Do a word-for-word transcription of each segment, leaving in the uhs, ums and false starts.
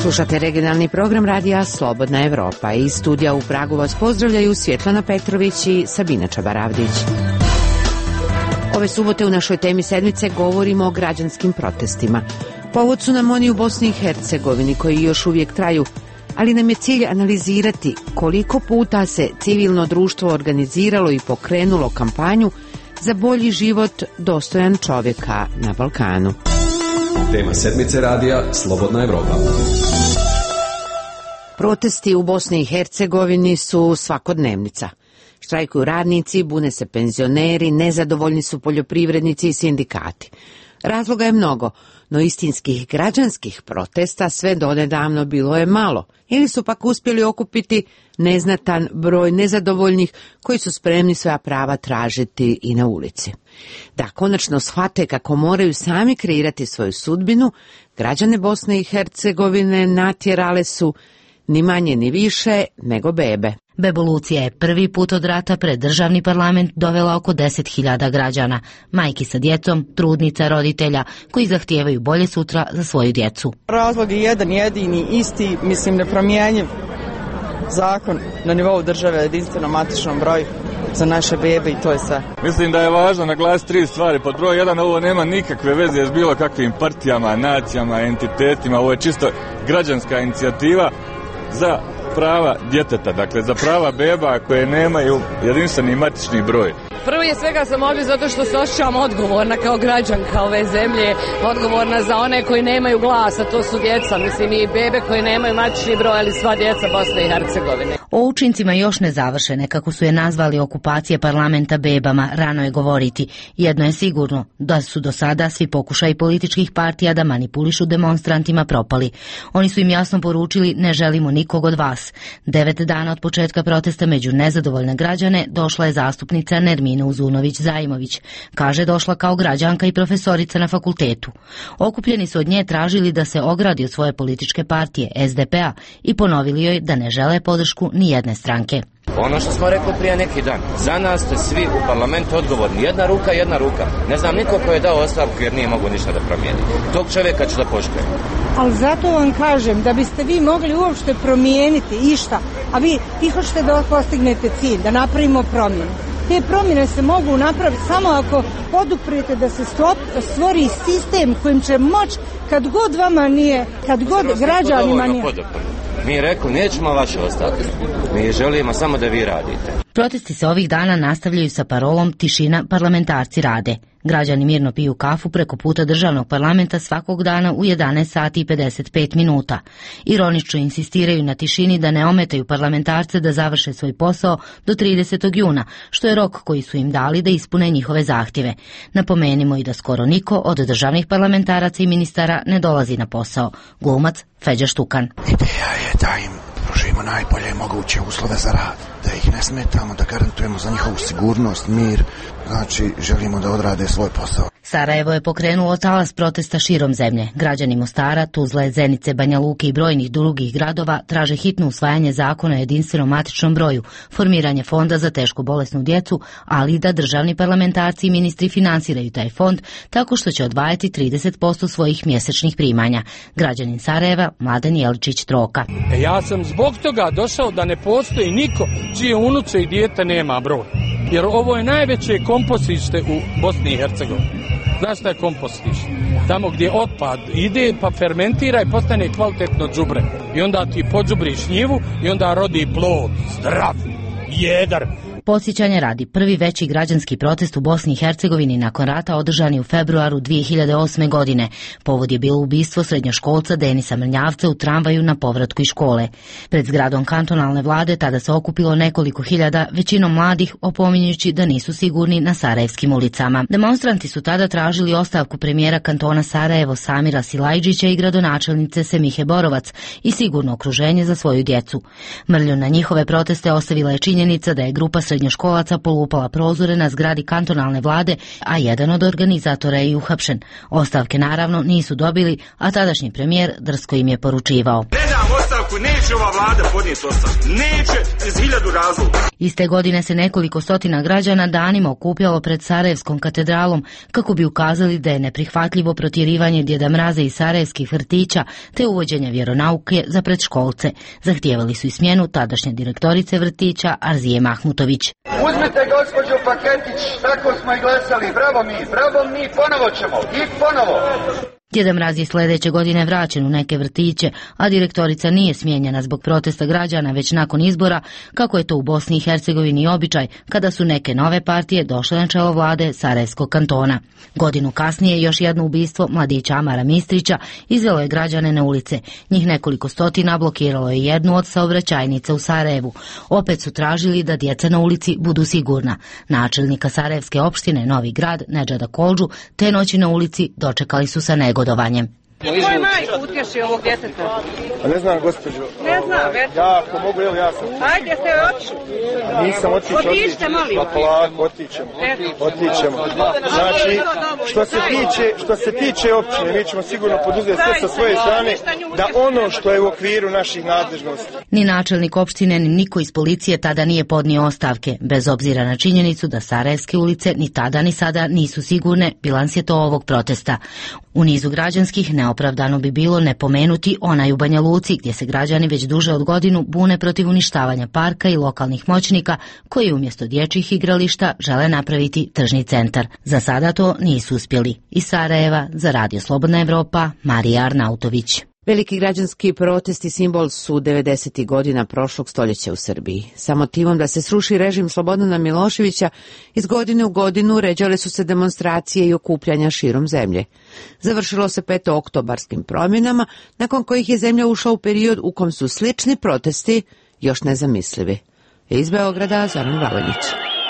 Slušate regionalni program radija Slobodna Evropa. Iz studija u Pragu vas pozdravljaju Svjetlana Petrović i Sabina Čabaravdić. Ove subote u našoj temi sedmice govorimo o građanskim protestima. Povod su nam oni u Bosni i Hercegovini koji još uvijek traju, ali nam je cilj analizirati koliko puta se civilno društvo organiziralo i pokrenulo kampanju za bolji život dostojan čovjeka na Balkanu. Tema sedmice radija Slobodna Evropa. Protesti u Bosni i Hercegovini su svakodnevnica. Štrajkuju radnici, bune se penzioneri, nezadovoljni su poljoprivrednici i sindikati. Razloga je mnogo, no istinskih građanskih protesta sve donedavno bilo je malo, ili su pak uspjeli okupiti neznatan broj nezadovoljnih koji su spremni svoja prava tražiti i na ulici. Da konačno shvate kako moraju sami kreirati svoju sudbinu, građane Bosne i Hercegovine natjerale su ni manje ni više nego bebe. Bebolucija je prvi put od rata pred državni parlament dovela oko deset hiljada građana, majki sa djecom, trudnica, roditelja, koji zahtijevaju bolje sutra za svoju djecu. Razlog je jedan jedini, isti, mislim nepromjenjiv zakon na nivou države, jedinstveno matičnom broju za naše bebe i to je sve. Mislim da je važno naglasiti tri stvari. Pod broj jedan, ovo nema nikakve veze s bilo kakvim partijama, nacijama, entitetima, ovo je čisto građanska inicijativa za prava djeteta, dakle za prava beba koje nemaju jedinstveni matični broj. Prvo je svega sam ovdje zato što se osjećam odgovorna kao građanka ove zemlje, odgovorna za one koji nemaju glasa, to su djeca, mislim i bebe koji nemaju matični broj, ali sva djeca Bosne i Hercegovine. O učincima još nezavršene, kako su je nazvali okupacije parlamenta bebama, rano je govoriti. Jedno je sigurno, da su do sada svi pokušaji političkih partija da manipulišu demonstrantima propali. Oni su im jasno poručili: ne želimo nikog od vas. Devet dana od početka protesta među nezadovoljne građane došla je zastupnica Nermina Uzunović-Zajmović. Kaže, došla kao građanka i profesorica na fakultetu. Okupljeni su od nje tražili da se ogradi od svoje političke partije S D P-a i ponovili joj da ne žele podršku ni jedne stranke. Ono što smo rekli prije neki dan, za nas ste svi u parlamentu odgovorni. Jedna ruka, jedna ruka. Ne znam niko ko je dao ostavku jer nije mogu ništa da promijeni. Tog čovjeka ću da poštujem. Ali zato vam kažem, da biste vi mogli uopšte promijeniti išta, a vi, vi hoćete da postignete cilj, da napravimo promjenu. Te promjene se mogu napraviti samo ako poduprete da se stvori sistem kojim će moći, kad god vama nije, kad god građanima nije. Mi rekli, nećemo vaše ostati. Mi želimo samo da vi radite. Protesti se ovih dana nastavljaju sa parolom tišina, parlamentarci rade. Građani mirno piju kafu preko puta državnog parlamenta svakog dana u jedanaest sati i pedeset pet minuta. Ironično insistiraju na tišini da ne ometaju parlamentarce da završe svoj posao do tridesetog juna, što je rok koji su im dali da ispune njihove zahtjeve. Napomenimo i da skoro niko od državnih parlamentaraca i ministara ne dolazi na posao. Glumac Feđa Štukan. Ideja je da im pružimo najbolje moguće uslove za rad, da ih ne smetamo, da garantujemo za njihovu sigurnost, mir, znači želimo da odrade svoj posao. Sarajevo je pokrenulo talas protesta širom zemlje. Građani Mostara, Tuzle, Zenice, Banja Luke i brojnih drugih gradova traže hitno usvajanje zakona o jedinstvenom matičnom broju, formiranje fonda za teško bolesnu djecu, ali i da državni parlamentarci i ministri finansiraju taj fond tako što će odvajati trideset posto svojih mjesečnih primanja. Građanin Sarajeva, Mladen Jeličić Troka. E ja sam zbog toga došao da ne postoji niko čije unuce i dijete nema broj. Jer ovo je najveće kompostište u Bosni i Hercegovini. Znaš šta je kompostište? Tamo gdje otpad ide pa fermentira i postane kvalitetno đubre. I onda ti podžubriš njivu i onda rodi plod, zdrav, jedar. Podsjećanja radi, prvi veći građanski protest u Bosni i Hercegovini nakon rata održan je u februaru dvije hiljade osme. godine. Povod je bilo ubistvo srednjoškolca Denisa Mrnjavca u tramvaju na povratku iz škole. Pred zgradom kantonalne vlade tada se okupilo nekoliko hiljada, većinom mladih, opominjući da nisu sigurni na sarajevskim ulicama. Demonstranti su tada tražili ostavku premijera kantona Sarajevo Samira Silajđića i gradonačelnice Semihe Borovac i sigurno okruženje za svoju djecu. Mrlju na njihove proteste ostavila je činjenica da je grupa srednjoškolaca polupala prozore na zgradi kantonalne vlade, a jedan od organizatora je i uhapšen. Ostavke naravno nisu dobili, a tadašnji premijer drsko im je poručivao: ne dam ostavku ostavku, neće ova vlada podnijeti ostavku. Neće iz hiljadu razloga. Iste godine se nekoliko stotina građana danima okupljalo pred Sarajevskom katedralom kako bi ukazali da je neprihvatljivo protjerivanje Djeda Mraza iz sarajevskih vrtića te uvođenje vjeronauke za predškolce. Zahtijevali su i smjenu tadašnje direktorice vrtića Arzije Mahmutović. Uzmite gospođu Paketić, tako smo i glasali, bravo mi, bravo mi, ponovo ćemo i ponovo. Djeda Mraz je sljedeće godine vraćen u neke vrtiće, a direktorica nije smijenjena zbog protesta građana već nakon izbora, kako je to u Bosni i Hercegovini običaj kada su neke nove partije došle na čelo vlade Sarajevskog kantona. Godinu kasnije još jedno ubistvo mladića Amara Mistrića izvelo je građane na ulice. Njih nekoliko stotina blokiralo je jednu od saobraćajnica u Sarajevu. Opet su tražili da djeca na ulici budu sigurna. Načelnika Sarajevske opštine Novi Grad Nedžada Koldžu te noći na ulici dočekali su sa negodovanjem. Ko je majku utješi ovog djeteta? A ne znam, gospođo. Ne znam, već. Ja, ako mogu, evo ja sam. Ajde ste otišli. Nisam otići, otići. Otište, molim. Pa polako, otićemo. Otićemo. Znači, što se tiče, što se tiče općine, mi ćemo sigurno poduzeti sve sa svoje strane da ono što je u okviru naših nadležnosti. Ni načelnik opštine, ni niko iz policije tada nije podnio ostavke, bez obzira na činjenicu da Sarajevske ulice ni tada ni sada nisu sigurne, bilans je to ovog protesta. U nizu građanskih neopravdano bi bilo ne pomenuti onaj u Banja Luci, gdje se građani već duže od godinu bune protiv uništavanja parka i lokalnih moćnika koji umjesto dječjih igrališta žele napraviti tržni centar. Za sada to nisu uspjeli. Iz Sarajeva za Radio Slobodna Evropa, Marija Arnautović. Veliki građanski protesti simbol su devedesetih godina prošlog stoljeća u Srbiji. Sa motivom da se sruši režim Slobodana Miloševića, iz godine u godinu ređale su se demonstracije i okupljanja širom zemlje. Završilo se petooktobarskim promjenama, nakon kojih je zemlja ušla u period u kom su slični protesti još nezamislivi. Iz Beograda, Zoran Valenić.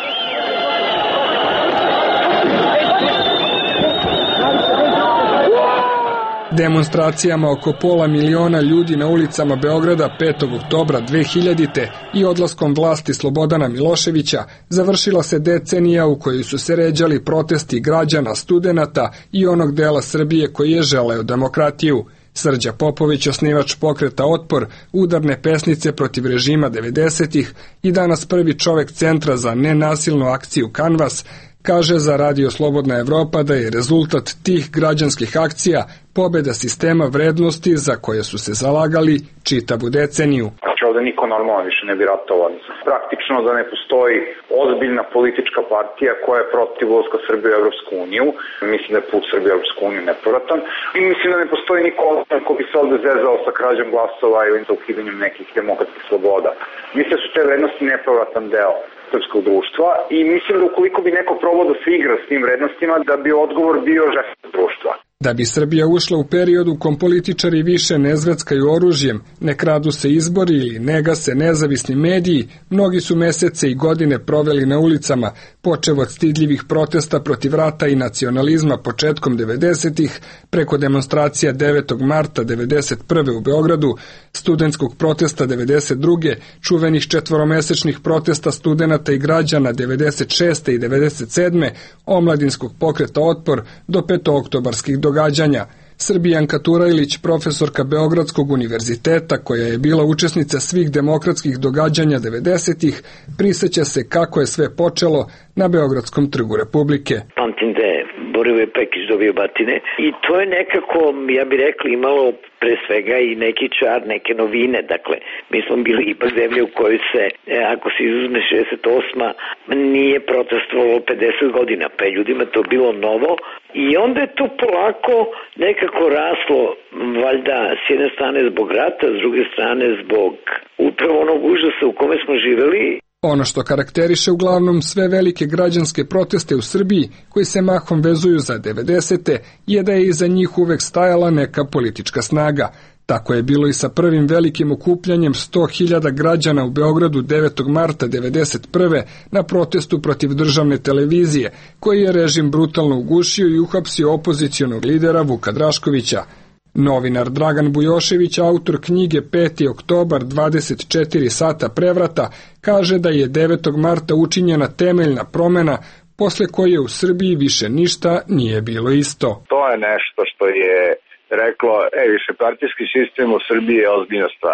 Demonstracijama oko pola miliona ljudi na ulicama Beograda petog oktobra dve hiljadite. i odlaskom vlasti Slobodana Miloševića završila se decenija u kojoj su se ređali protesti građana, studenata i onog dela Srbije koji je želeo demokratiju. Srđa Popović, osnivač pokreta Otpor, udarne pesnice protiv režima devedesetih i danas prvi čovek Centra za nenasilnu akciju Kanvas, kaže za Radio Slobodna Evropa da je rezultat tih građanskih akcija pobjeda sistema vrednosti za koje su se zalagali čitavu deceniju. Znači ovdje niko normalno više ne bi ratovao. Praktično da ne postoji ozbiljna politička partija koja je protiv ulaska Srbije u Evropsku uniju. Mislim da je put Srbije u Evropsku uniju nepovratan. I mislim da ne postoji niko ko bi se ovdje zezao sa krađom glasova ili sa ukidanjem nekih demokratskih sloboda. Mislim da su te vrednosti nepovratan deo srpskog društva i mislim da ukoliko bi neko probao da se igra s tim vrednostima, da bi odgovor bio žrtva društva. Da bi Srbija ušla u period u kom političari više ne zveckaju oružjem, ne kradu se izbori ili ne gase nezavisni mediji, mnogi su mesece i godine proveli na ulicama, počev od stidljivih protesta protiv rata i nacionalizma početkom devedesetih, preko demonstracija devetog marta devedeset prve u Beogradu, studentskog protesta devedeset druge, čuvenih četvoromesečnih protesta studenata i građana devedeset šeste i devedeset sedme, omladinskog pokreta Otpor do petooktobarskih događanja. Srbijanka Turajlić, profesorka Beogradskog univerziteta, koja je bila učesnica svih demokratskih događanja devedesetih, prisjeća se kako je sve počelo na Beogradskom trgu Republike. Pamtim da je Borivoje Pekić dobio batine i to je nekako, ja bih rekla, imalo pre svega i neki čar, neke novine. Dakle, mi smo bili ipak zemlje u kojoj se, ako se izuzme šezdeset osma, nije protestovalo pedeset godina, pa je ljudima to bilo novo i onda je to polako nekako raslo, valjda s jedne strane zbog rata, s druge strane zbog upravo onog užasa u kome smo živeli. Ono što karakteriše uglavnom sve velike građanske proteste u Srbiji, koji se mahom vezuju za devedesete, je da je iza njih uvek stajala neka politička snaga. Tako je bilo i sa prvim velikim okupljanjem sto hiljada građana u Beogradu devetog marta devedeset prve na protestu protiv državne televizije, koji je režim brutalno ugušio i uhapsio opozicionog lidera Vuka Draškovića. Novinar Dragan Bujošević, autor knjige peti oktobar dvadeset četiri sata prevrata, kaže da je devetog marta učinjena temeljna promjena posle koje u Srbiji više ništa nije bilo isto. To je nešto što je reklo, e, više partijski sistem u Srbiji je ozbiljna stvar.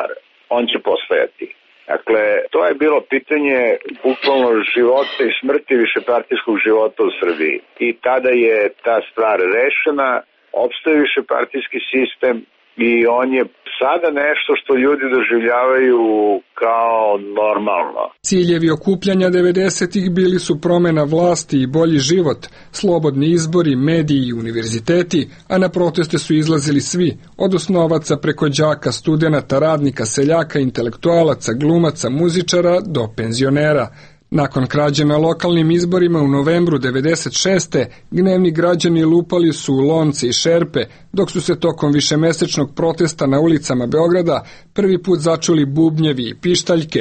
on će postojati. Dakle, to je bilo pitanje bukvalno života i smrti višepartijskog života u Srbiji. I tada je ta stvar rešena, opstaje višepartijski sistem i on je sada nešto što ljudi doživljavaju kao normalno. Ciljevi okupljanja devedesetih bili su promena vlasti i bolji život, slobodni izbori, mediji i univerziteti, a na proteste su izlazili svi, od osnovaca preko đaka, studenata, radnika, seljaka, intelektualaca, glumaca, muzičara do penzionera. Nakon krađe na lokalnim izborima u novembru devedeset šeste. gnevni građani lupali su u lonce i šerpe, dok su se tokom višemesečnog protesta na ulicama Beograda prvi put začuli bubnjevi i pištaljke.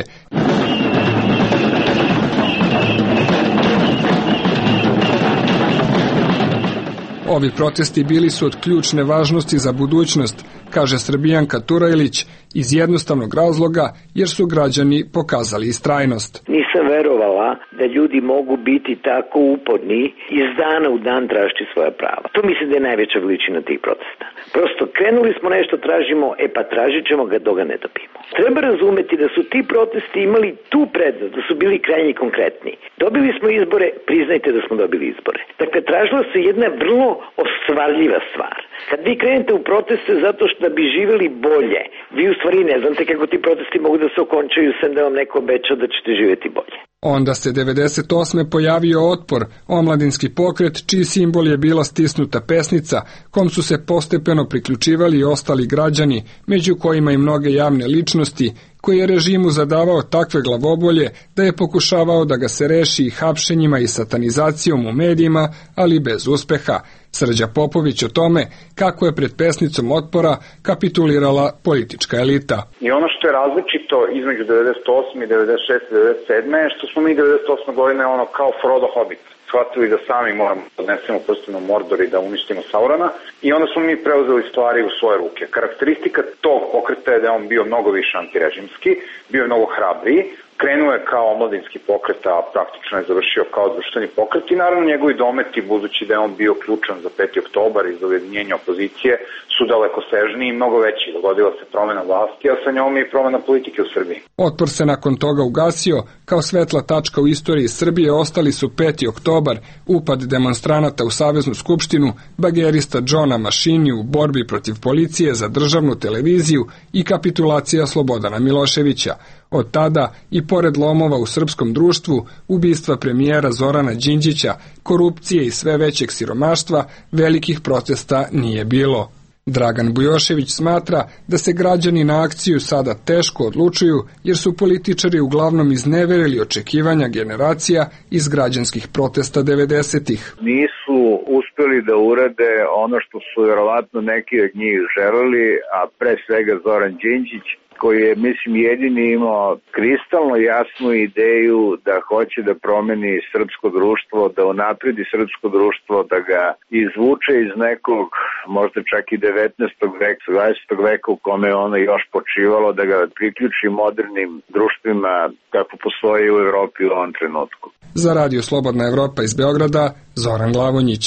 Ovi protesti bili su od ključne važnosti za budućnost, kaže Srbijanka Turajlić, iz jednostavnog razloga jer su građani pokazali istrajnost. Nisam verovala da ljudi mogu biti tako uporni iz dana u dan tražiti svoja prava. To mislim da je najveća veličina tih protesta. Prosto krenuli smo nešto, tražimo, e pa tražit ćemo ga dok ga ne dobijemo. Treba razumeti da su ti protesti imali tu prednost, da su bili krajnje konkretni. Dobili smo izbore, priznajte da smo dobili izbore. Dakle, tražila se jedna vrlo ostvarljiva stvar. Kad vi krenete u proteste zato što da bi živjeli bolje, vi u stvari ne znate kako ti protesti mogu da se okončaju sem da vam neko obeća da ćete živjeti bolje. Onda se devedeset osme pojavio Otpor, omladinski pokret čiji simbol je bila stisnuta pesnica, kom su se postepeno priključivali i ostali građani, među kojima i mnoge javne ličnosti, koji je režimu zadavao takve glavobolje da je pokušavao da ga se reši i hapšenjima i satanizacijom u medijima, ali bez uspeha. Srđa Popović o tome kako je pred pesnicom Otpora kapitulirala politička elita. I ono što je različito između devedeset osme i devedeset šeste i devedeset sedme je što smo mi devedeset osme godine ono kao Frodo Hobbit shvatili da sami moramo da odnesemo prstenu Mordor i da uništimo Saurona i onda smo mi preuzeli stvari u svoje ruke. Karakteristika tog pokreta je da je on bio mnogo više antirežimski, bio je mnogo hrabriji, krenuo je kao omladinski pokret, a praktično je završio kao društveni pokret i naravno njegovi dometi, budući da je on bio ključan za peti oktobar i za ujedinjenje opozicije, su daleko sežniji i mnogo veći. Dogodila se promena vlasti, a sa njom i promena politike u Srbiji. Otpor se nakon toga ugasio, kao svetla tačka u istoriji Srbije ostali su peti oktobar, upad demonstranata u Saveznu skupštinu, bagerista Džona Mašini u borbi protiv policije za državnu televiziju i kapitulacija Slobodana Miloševića. Od tada, i pored lomova u srpskom društvu, ubistva premijera Zorana Đinđića, korupcije i sve većeg siromaštva, velikih protesta nije bilo. Dragan Bujošević smatra da se građani na akciju sada teško odlučuju jer su političari uglavnom izneverili očekivanja generacija iz građanskih protesta devedesetih. Nisu uspeli da urade ono što su verovatno neki od njih želeli, a pre svega Zoran Đinđić, koji je, mislim, jedini imao kristalno jasnu ideju da hoće da promeni srpsko društvo, da unapredi srpsko društvo, da ga izvuče iz nekog, možda čak i devetnaestog veka, dvadesetog veka u kome je ono još počivalo, da ga priključi modernim društvima kako postoji u Evropi u ovom trenutku. Za Radio Slobodna Evropa iz Beograda, Zoran Glavonjić.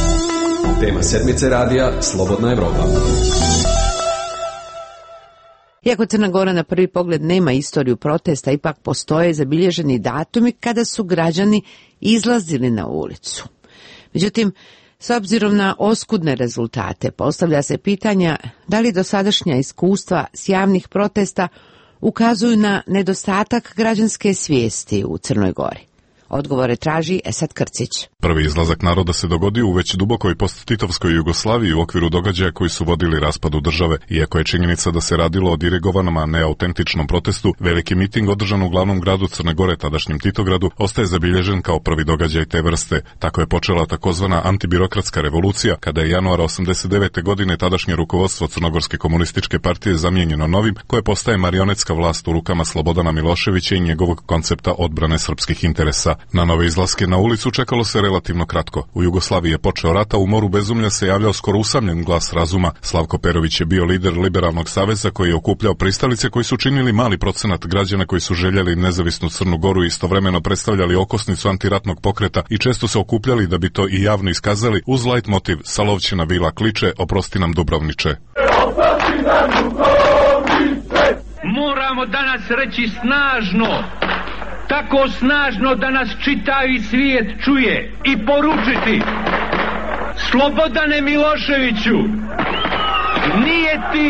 Tema sedmice radija Slobodna Evropa. Iako Crna Gora na prvi pogled nema istoriju protesta, ipak postoje zabilježeni datumi kada su građani izlazili na ulicu. Međutim, s obzirom na oskudne rezultate, postavlja se pitanja da li dosadašnja iskustva s javnih protesta ukazuju na nedostatak građanske svijesti u Crnoj Gori. Odgovore traži Esad Krcić. Prvi izlazak naroda se dogodio u već dubokoj posttitovskoj Jugoslaviji u okviru događaja koji su vodili raspadu države. Iako je činjenica da se radilo o dirigovanom, a ne autentičnom protestu, veliki miting održan u glavnom gradu Crne Gore, tadašnjem Titogradu, ostaje zabilježen kao prvi događaj te vrste. Tako je počela takozvana antibirokratska revolucija, kada je januara osamdeset devete godine tadašnje rukovodstvo Crnogorske komunističke partije zamijenjeno novim, koje postaje marionetska vlast u rukama Slobodana Miloševića i njegovog koncepta odbrane srpskih interesa. Na nove izlaske na ulicu čekalo se relativno kratko. U Jugoslaviji je počeo rat, a u moru bezumlja se javljao skoro usamljen glas razuma. Slavko Perović je bio lider Liberalnog saveza koji je okupljao pristalice koji su činili mali procenat građana koji su željeli nezavisnu Crnu Goru i istovremeno predstavljali okosnicu antiratnog pokreta i često se okupljali da bi to i javno iskazali uz light motiv Salovćina vila kliče, oprosti nam Dubrovniče. moramo danas reći snažno, tako snažno da nas čitavi svijet čuje i poručiti: Slobodane Miloševiću, nije ti,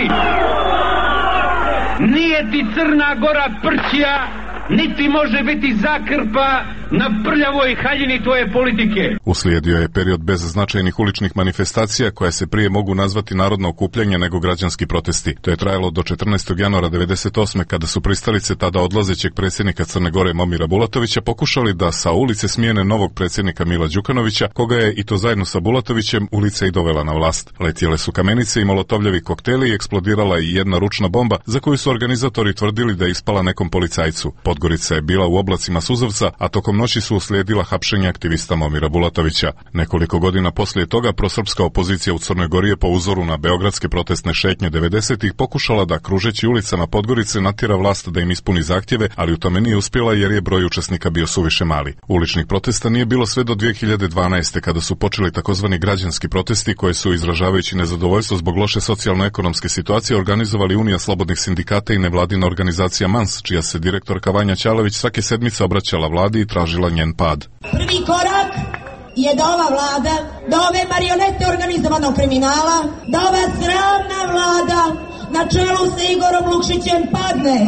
nije ti Crna Gora prćija, niti može biti zakrpa na prljavoj haljini tvoje politike. Uslijedio je period bez značajnih uličnih manifestacija koje se prije mogu nazvati narodno okupljanje nego građanski protesti. To je trajalo do četrnaestog januara devedeset osme kada su pristalice tada odlazećeg predsjednika Crne Gore Momira Bulatovića pokušali da sa ulice smijene novog predsjednika Mila Đukanovića, koga je i to zajedno sa Bulatovićem ulica i dovela na vlast. Letjele su kamenice i molotovljevi kokteli i eksplodirala i jedna ručna bomba za koju su organizatori tvrdili da je ispala nekom policajcu. Podgorica je bila u oblacima suzavca, a tokom noći su uslijedila hapšenja aktivista Momira Bulatovića. Nekoliko godina poslije toga prosrpska opozicija u Crnoj Gori je po uzoru na beogradske protestne šetnje devedesetih pokušala da kružeći ulicama Podgorice natjera vlast da im ispuni zahtjeve, ali u tome nije uspjela jer je broj učesnika bio suviše mali. Uličnih protesta nije bilo sve do dvije hiljade dvanaeste kada su počeli takozvani građanski protesti koje su, izražavajući nezadovoljstvo zbog loše socijalno-ekonomske situacije, organizovali Unija slobodnih sindikata i nevladina organizacija Mans, čija se direktorka Vanja Ćalović svake sedmice obraćala vladi i tražila njen pad. Prvi korak je da ova vlada, da ove marionete organizovanog kriminala, da ova sramna vlada na čelu sa Igorom Lukšićem padne.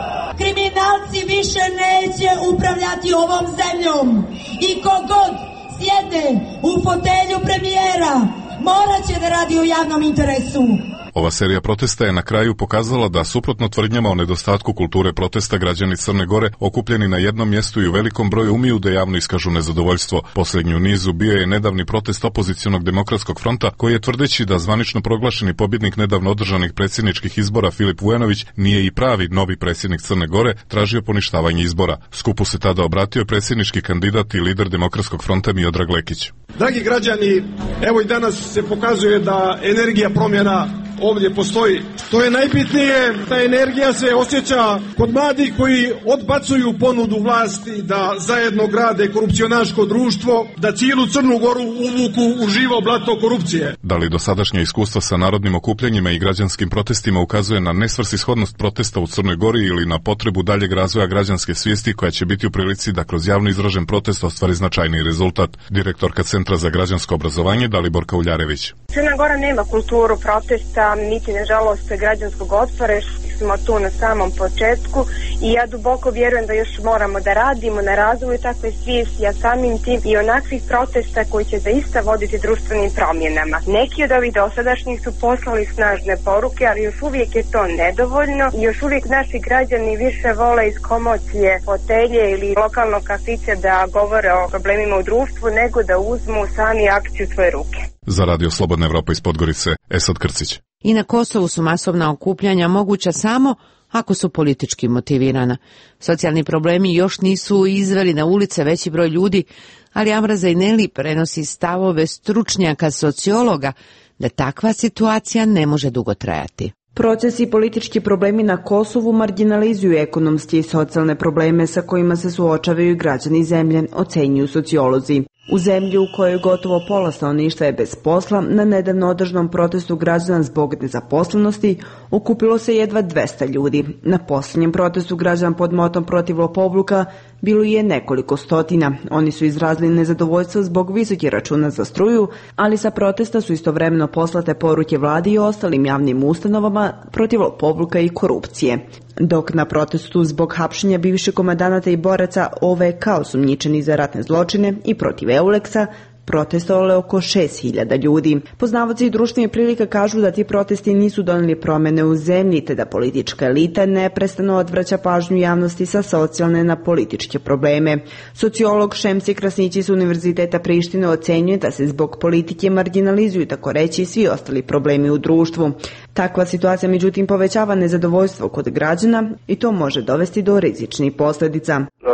Kriminalci više neće upravljati ovom zemljom i kogod sjedne u fotelju premijera morat će da radi u javnom interesu. Ova serija protesta je na kraju pokazala da, suprotno tvrdnjama o nedostatku kulture protesta, građani Crne Gore okupljeni na jednom mjestu i u velikom broju umiju da javno iskažu nezadovoljstvo. Posljednju nizu bio je nedavni protest opozicionog demokratskog fronta, koji je, tvrdeći da zvanično proglašeni pobjednik nedavno održanih predsjedničkih izbora Filip Vujanović nije i pravi novi predsjednik Crne Gore, tražio poništavanje izbora. Skupu se tada obratio predsjednički kandidat i lider demokratskog fronta Miodrag Lekić. Dragi građani, evo i danas se pokazuje da energija promjena ovdje postoji. To je najbitnije, ta energija se osjeća kod mladih koji odbacuju ponudu vlasti da zajedno grade korupcionaško društvo, da cijelu Crnu Goru uvuku u živo blato korupcije. Da li dosadašnje iskustvo sa narodnim okupljanjima i građanskim protestima ukazuje na nesvrsishodnost protesta u Crnoj Gori ili na potrebu daljeg razvoja građanske svijesti koja će biti u prilici da kroz javno izražen protest ostvari značajniji rezultat? Direktorka Centra za građansko obrazovanje Daliborka Uljarević. Crna Gora nema kulturu protesta, niti nažalost građanskog otpora, smo tu na samom početku i ja duboko vjerujem da još moramo da radimo na razvoju takve svijesti, a samim tim i onakvih protesta koji će zaista voditi društvenim promjenama. Neki od ovih dosadašnjih su poslali snažne poruke, ali još uvijek je to nedovoljno i još uvijek naši građani više vole iz komocije fotelje ili lokalnog kafića da govore o problemima u društvu nego da uzmu sami akciju u svoje ruke. Za Radio Slobodna Evropa iz Podgorice, Esad Krcić. I na Kosovu su masovna okupljanja moguća samo ako su politički motivirana. Socijalni problemi još nisu izveli na ulice veći broj ljudi, ali Amra Zajneli prenosi stavove stručnjaka sociologa da takva situacija ne može dugo trajati. Procesi i politički problemi na Kosovu marginalizuju ekonomske i socijalne probleme sa kojima se suočavaju građani zemlje, ocenjuju sociolozi. U zemlji u kojoj gotovo pola stanovništva je bez posla, na nedavno održanom protestu građana zbog nezaposlenosti okupilo se jedva dvesta ljudi. Na posljednjem protestu građana pod motom protiv lopovluka bilo je nekoliko stotina. Oni su izrazili nezadovoljstvo zbog visokih računa za struju, ali sa protesta su istovremeno poslate poruke vladi i ostalim javnim ustanovama protiv lopovluka i korupcije. Dok na protestu zbog hapšenja bivših komandanata i boraca O V K osumnjičeni za ratne zločine i protiv Euleksa protestovalo oko šest hiljada ljudi. Poznavaoci društvenih prilika kažu da ti protesti nisu doneli promjene u zemlji, te da politička elita neprestano odvraća pažnju javnosti sa socijalne na političke probleme. Sociolog Šemsi Krasnići s Univerziteta Prištine ocenjuje da se zbog politike marginalizuju, tako reći, svi ostali problemi u društvu. Takva situacija međutim povećava nezadovoljstvo kod građana i to može dovesti do rizičnih posljedica. Što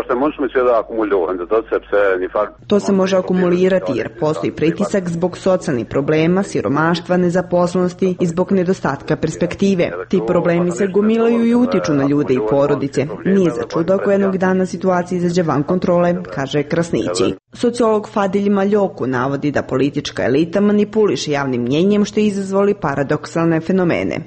To se može akumulirati jer postoji pritisak zbog socijalnih problema, siromaštva, nezaposlenosti i zbog nedostatka perspektive. Ti problemi se gomilaju i utiču na ljude i porodice. Nije za čudo ako jednog dana situacija izađe van kontrole, kaže Krasnići. Sociolog Fadilj Maljoku navodi da politička elita manipuliše javnim mnjenjem što je izazvali paradoksalne fenomene.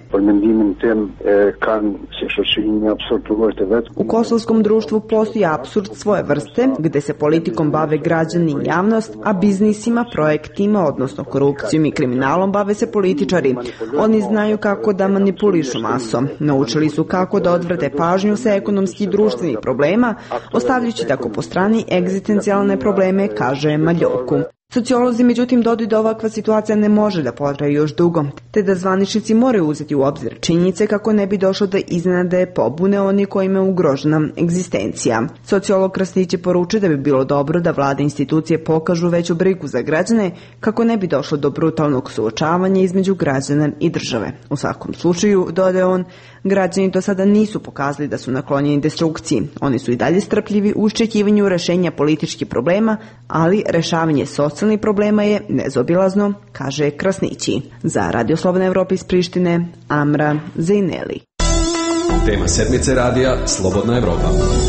U kosovskom društvu postoji apsurd svoje vrste, gde se politikom bave građani i javnost, a biznisima, projektima, odnosno korupcijom i kriminalom bave se političari. Oni znaju kako da manipulišu masom. Naučili su kako da odvrate pažnju sa ekonomskih i društvenih problema, ostavljajući tako po strani egzistencijalne probleme, kaže Maljoku. Sociolozi međutim dodaju da ovakva situacija ne može da potraje još dugo, te da zvaničnici moraju uzeti u obzir činjenice kako ne bi došlo do iznenade pobune oni kojima je ugrožena egzistencija. Sociolog Krasnić poručuje da bi bilo dobro da vlade institucije pokažu veću brigu za građane kako ne bi došlo do brutalnog suočavanja između građana i države. U svakom slučaju, dodaje on, građani do sada nisu pokazali da su naklonjeni destrukciji. Oni su i dalje strpljivi u iščekivanju rešenja političkih problema, ali rešavanje socijalnih problema je nezaobilazno, kaže Krasnići. Za Radio Slobodna Evropa iz Prištine, Amra Zejneli. Tema sedmice radija Slobodna Evropa.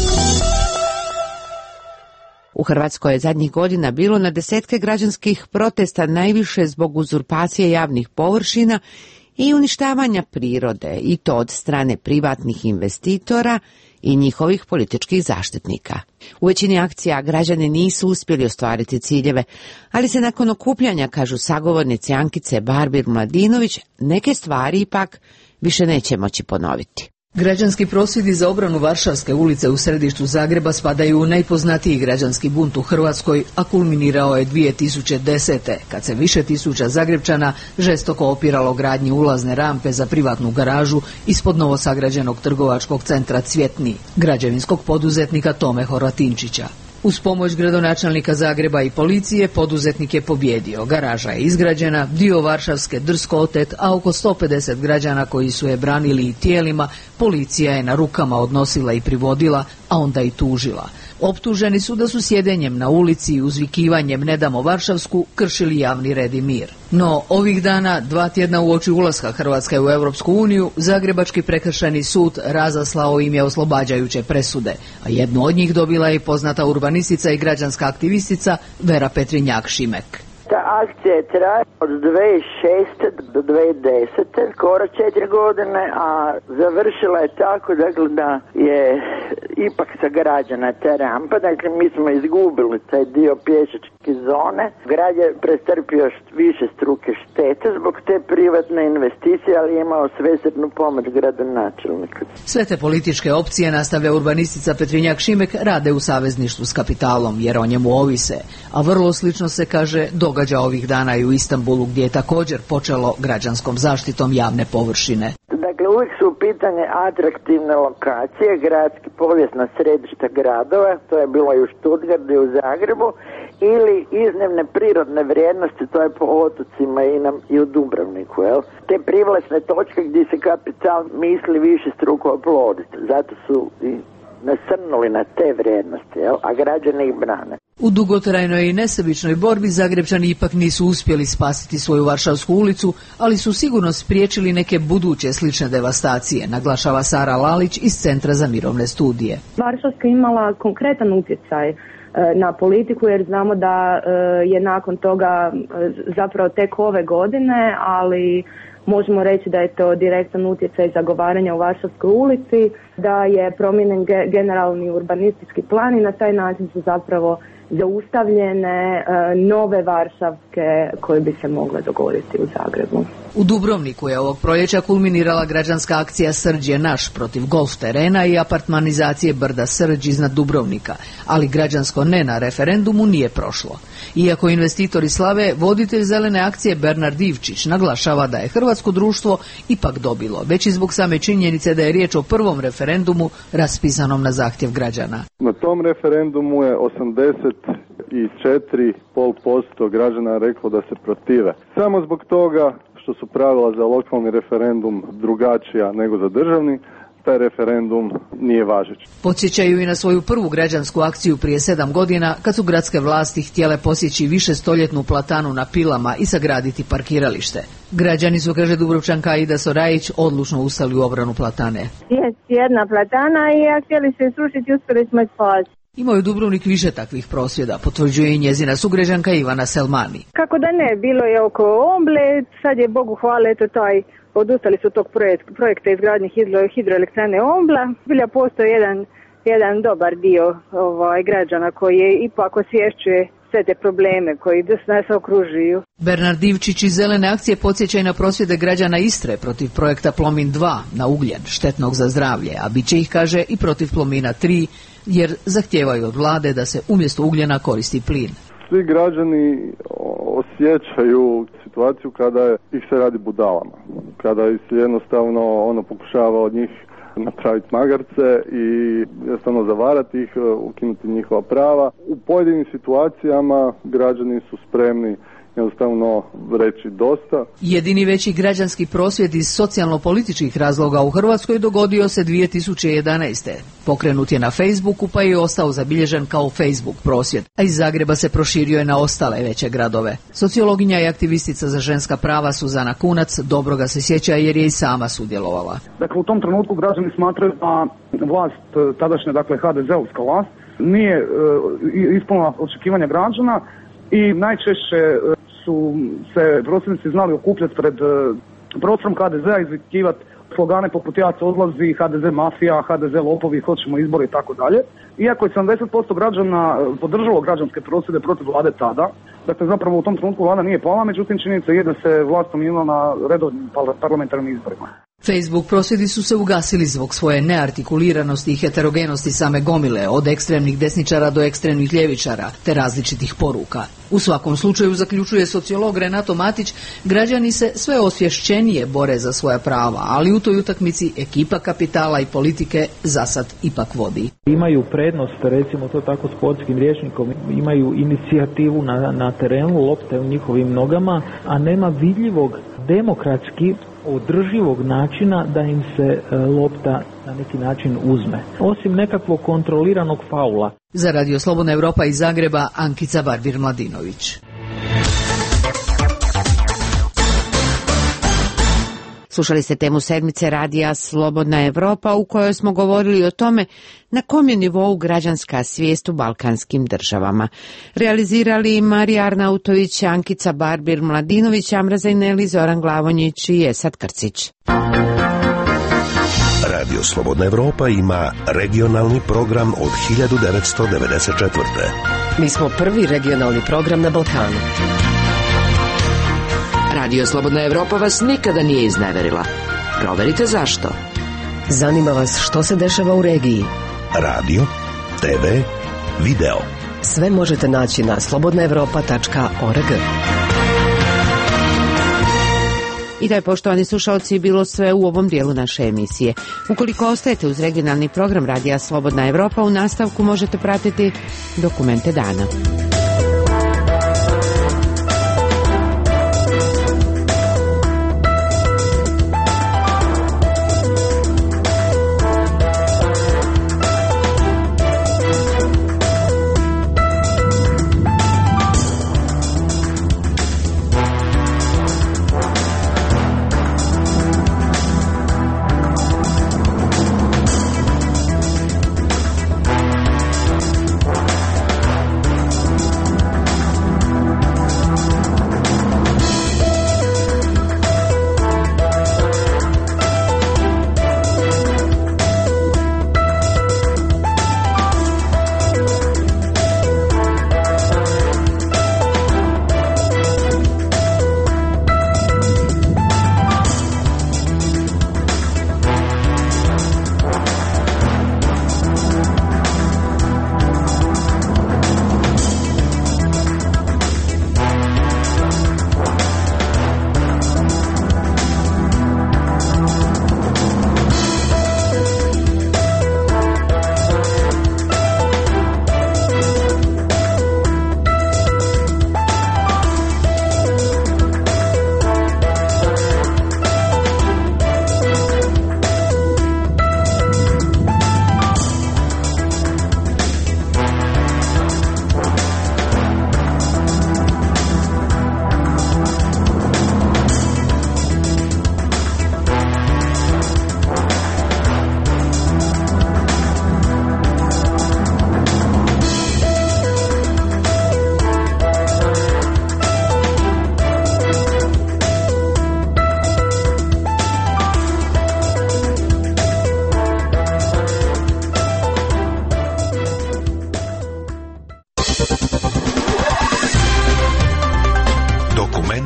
U Hrvatskoj je zadnjih godina bilo na desetke građanskih protesta, najviše zbog uzurpacije javnih površina i uništavanja prirode, i to od strane privatnih investitora i njihovih političkih zaštitnika. U većini akcija građani nisu uspjeli ostvariti ciljeve, ali se nakon okupljanja, kažu sagovornici Ankice Barbir-Mladinović, neke stvari ipak više neće moći ponoviti. Građanski prosvjedi za obranu Varšavske ulice u središtu Zagreba spadaju u najpoznatiji građanski bunt u Hrvatskoj, a kulminirao je dvije tisuće desete. kad se više tisuća Zagrebčana žestoko opiralo gradnji ulazne rampe za privatnu garažu ispod novosagrađenog trgovačkog centra Cvjetni, građevinskog poduzetnika Tome Horvatinčića. Uz pomoć gradonačelnika Zagreba i policije poduzetnik je pobjedio. Garaža je izgrađena, dio Varšavske drsko otet, a oko sto pedeset građana koji su je branili i tijelima policija je na rukama odnosila i privodila, a onda i tužila. Optuženi su da su sjedenjem na ulici i uzvikivanjem "Ne damo Varšavsku" kršili javni red i mir. No, ovih dana, dva tjedna uoči ulaska Hrvatske u Europsku uniju, Zagrebački prekršajni sud razaslao im je oslobađajuće presude, a jednu od njih dobila je poznata urbanistica i građanska aktivistica Vera Petrinjak-Šimek. Ta akcija je traje od dvije tisuće šeste do dvije tisuće desete, skoro četiri godine, a završila je tako dakle, da je ipak sagrađena ta rampa, dakle mi smo izgubili taj dio pješačke zone. Grad je prestrpio više struke štete zbog te privatne investicije, ali je imao svesrdnu pomoć gradonačelnika. Sve te političke opcije, nastavlja urbanistica Petrinjak-Šimek, rade u savezništvu s kapitalom, jer o njemu ovise, a vrlo slično se, kaže, događa ovih dana i u Istanbulu, gdje je također počelo građanskom zaštitom javne površine. Dakle, uvijek su u pitanje atraktivne lokacije, gradski povijesna središta gradova, to je bilo i u Stuttgartu i u Zagrebu, ili iznimne prirodne vrijednosti, to je po otocima i, nam, i u Dubrovniku. Jel? Te privlačne točke gdje se kapital misli više struko oploditi, zato su i nasrnuli na te vrijednosti, jel? A građani ih brane. U dugotrajnoj i nesebičnoj borbi Zagrebčani ipak nisu uspjeli spasiti svoju Varšavsku ulicu, ali su sigurno spriječili neke buduće slične devastacije, naglašava Sara Lalić iz Centra za mirovne studije. Varšavska imala konkretan utjecaj na politiku, jer znamo da je nakon toga zapravo tek ove godine, ali možemo reći da je to direktan utjecaj zagovaranja u Varšavskoj ulici, da je promijenjen generalni urbanistički plan i na taj način su zapravo zaustavljene nove Varšavke koje bi se mogle dogoditi u Zagrebu. U Dubrovniku je ovog proljeća kulminirala građanska akcija Srđ je naš protiv golf terena i apartmanizacije brda Srđ iznad Dubrovnika, ali građansko ne na referendumu nije prošlo. Iako investitori slave, voditelj zelene akcije Bernard Ivčić naglašava da je hrvatsko društvo ipak dobilo, već i zbog same činjenice da je riječ o prvom referendumu raspisanom na zahtjev građana. Na tom referendumu je osamdeset četiri zarez pet posto građana reklo da se protive. Samo zbog toga što su pravila za lokalni referendum drugačija nego za državni, taj referendum nije važeć. Podsjećaju i na svoju prvu građansku akciju prije sedam godina, kad su gradske vlasti htjele posjeći više stoljetnu platanu na Pilama i sagraditi parkiralište. Građani su, kaže Dubrovčanka Aida Sorajić, odlučno ustali u obranu platane. Je jedna platana i ja htjeli se srušiti, uspjeli smo je spasiti. Ima u Dubrovnik više takvih prosvjeda, potvrđuje i njezina sugrađanka Ivana Selmani. Kako da ne, bilo je oko Omble, sad je Bogu hvala, eto taj, odustali su tog projekt, projekta izgradnje hidro, hidroelektrane Ombla. Bilja postoji jedan, jedan dobar dio ovaj, građana koji je ipak osvješćuje sve te probleme koji nas okružuju. Bernard Divčić iz Zelene akcije podsjeća i na prosvjede građana Istre protiv projekta Plomin dva na ugljen, štetnog za zdravlje, a bit će ih, kaže, i protiv Plomina tri, jer zahtijevaju od vlade da se umjesto ugljena koristi plin. Svi građani osjećaju situaciju kada ih se radi budalama, kada se jednostavno ono pokušava od njih napraviti magarce i jednostavno zavarati ih, ukinuti njihova prava. U pojedinim situacijama građani su spremni jednostavno reći dosta. Jedini veći građanski prosvjed iz socijalno-političkih razloga u Hrvatskoj dogodio se dvije tisuće jedanaeste. Pokrenut je na Facebooku pa je ostao zabilježen kao Facebook prosvjed, a iz Zagreba se proširio je na ostale veće gradove. Sociologinja i aktivistica za ženska prava Suzana Kunac dobro ga se sjeća jer je i sama sudjelovala. Dakle, u tom trenutku građani smatraju da vlast, tadašnja, dakle, ha de ze-ovska vlast, nije uh, ispunila očekivanja građana i najčešće uh, su se prosvjednici znali okupljati pred uh, prostorom ha de ze-a, izvikivati slogane poput ja se odlazi, ha de ze mafija, ha de ze lopovi, hoćemo izbore i tako dalje. Iako je sedamdeset posto građana podržalo građanske prosvjede protiv vlade tada, dakle zapravo u tom trenutku vlada nije pala, međutim činjenica je da se vlast promijenila na redovnim parlamentarnim izborima. Facebook prosvjedi su se ugasili zbog svoje neartikuliranosti i heterogenosti same gomile, od ekstremnih desničara do ekstremnih ljevičara, te različitih poruka. U svakom slučaju, zaključuje sociolog Renato Matić, građani se sve osvješćenije bore za svoja prava, ali u toj utakmici ekipa kapitala i politike zasad ipak vodi. Imaju prednost, recimo to tako sportskim rječnikom, imaju inicijativu na, na terenu, lopte u njihovim nogama, a nema vidljivog demokratski održivog načina da im se e, lopta na neki način uzme. Osim nekakvog kontroliranog faula. Za Radio Slobodna Evropa iz Zagreba, Ankica Barbir-Mladinović. Slušali ste temu sedmice radija Slobodna Evropa u kojoj smo govorili o tome na kom je nivou građanska svijest u balkanskim državama. Realizirali Marija Arnautović, Ankica Barbir-Mladinović, Amra Zajneli, Zoran Glavonjić i Esad Krcić. Radio Slobodna Evropa ima regionalni program od hiljadu devetsto devedeset četvrte. Mi smo prvi regionalni program na Balkanu. Radio Slobodna Evropa vas nikada nije izneverila. Proverite zašto. Zanima vas što se dešava u regiji. Radio, te ve, video. Sve možete naći na slobodna evropa tačka org. I da je, poštovani slušalci, bilo sve u ovom dijelu naše emisije. Ukoliko ostajete uz regionalni program Radija Slobodna Evropa, u nastavku možete pratiti Dokumente dana.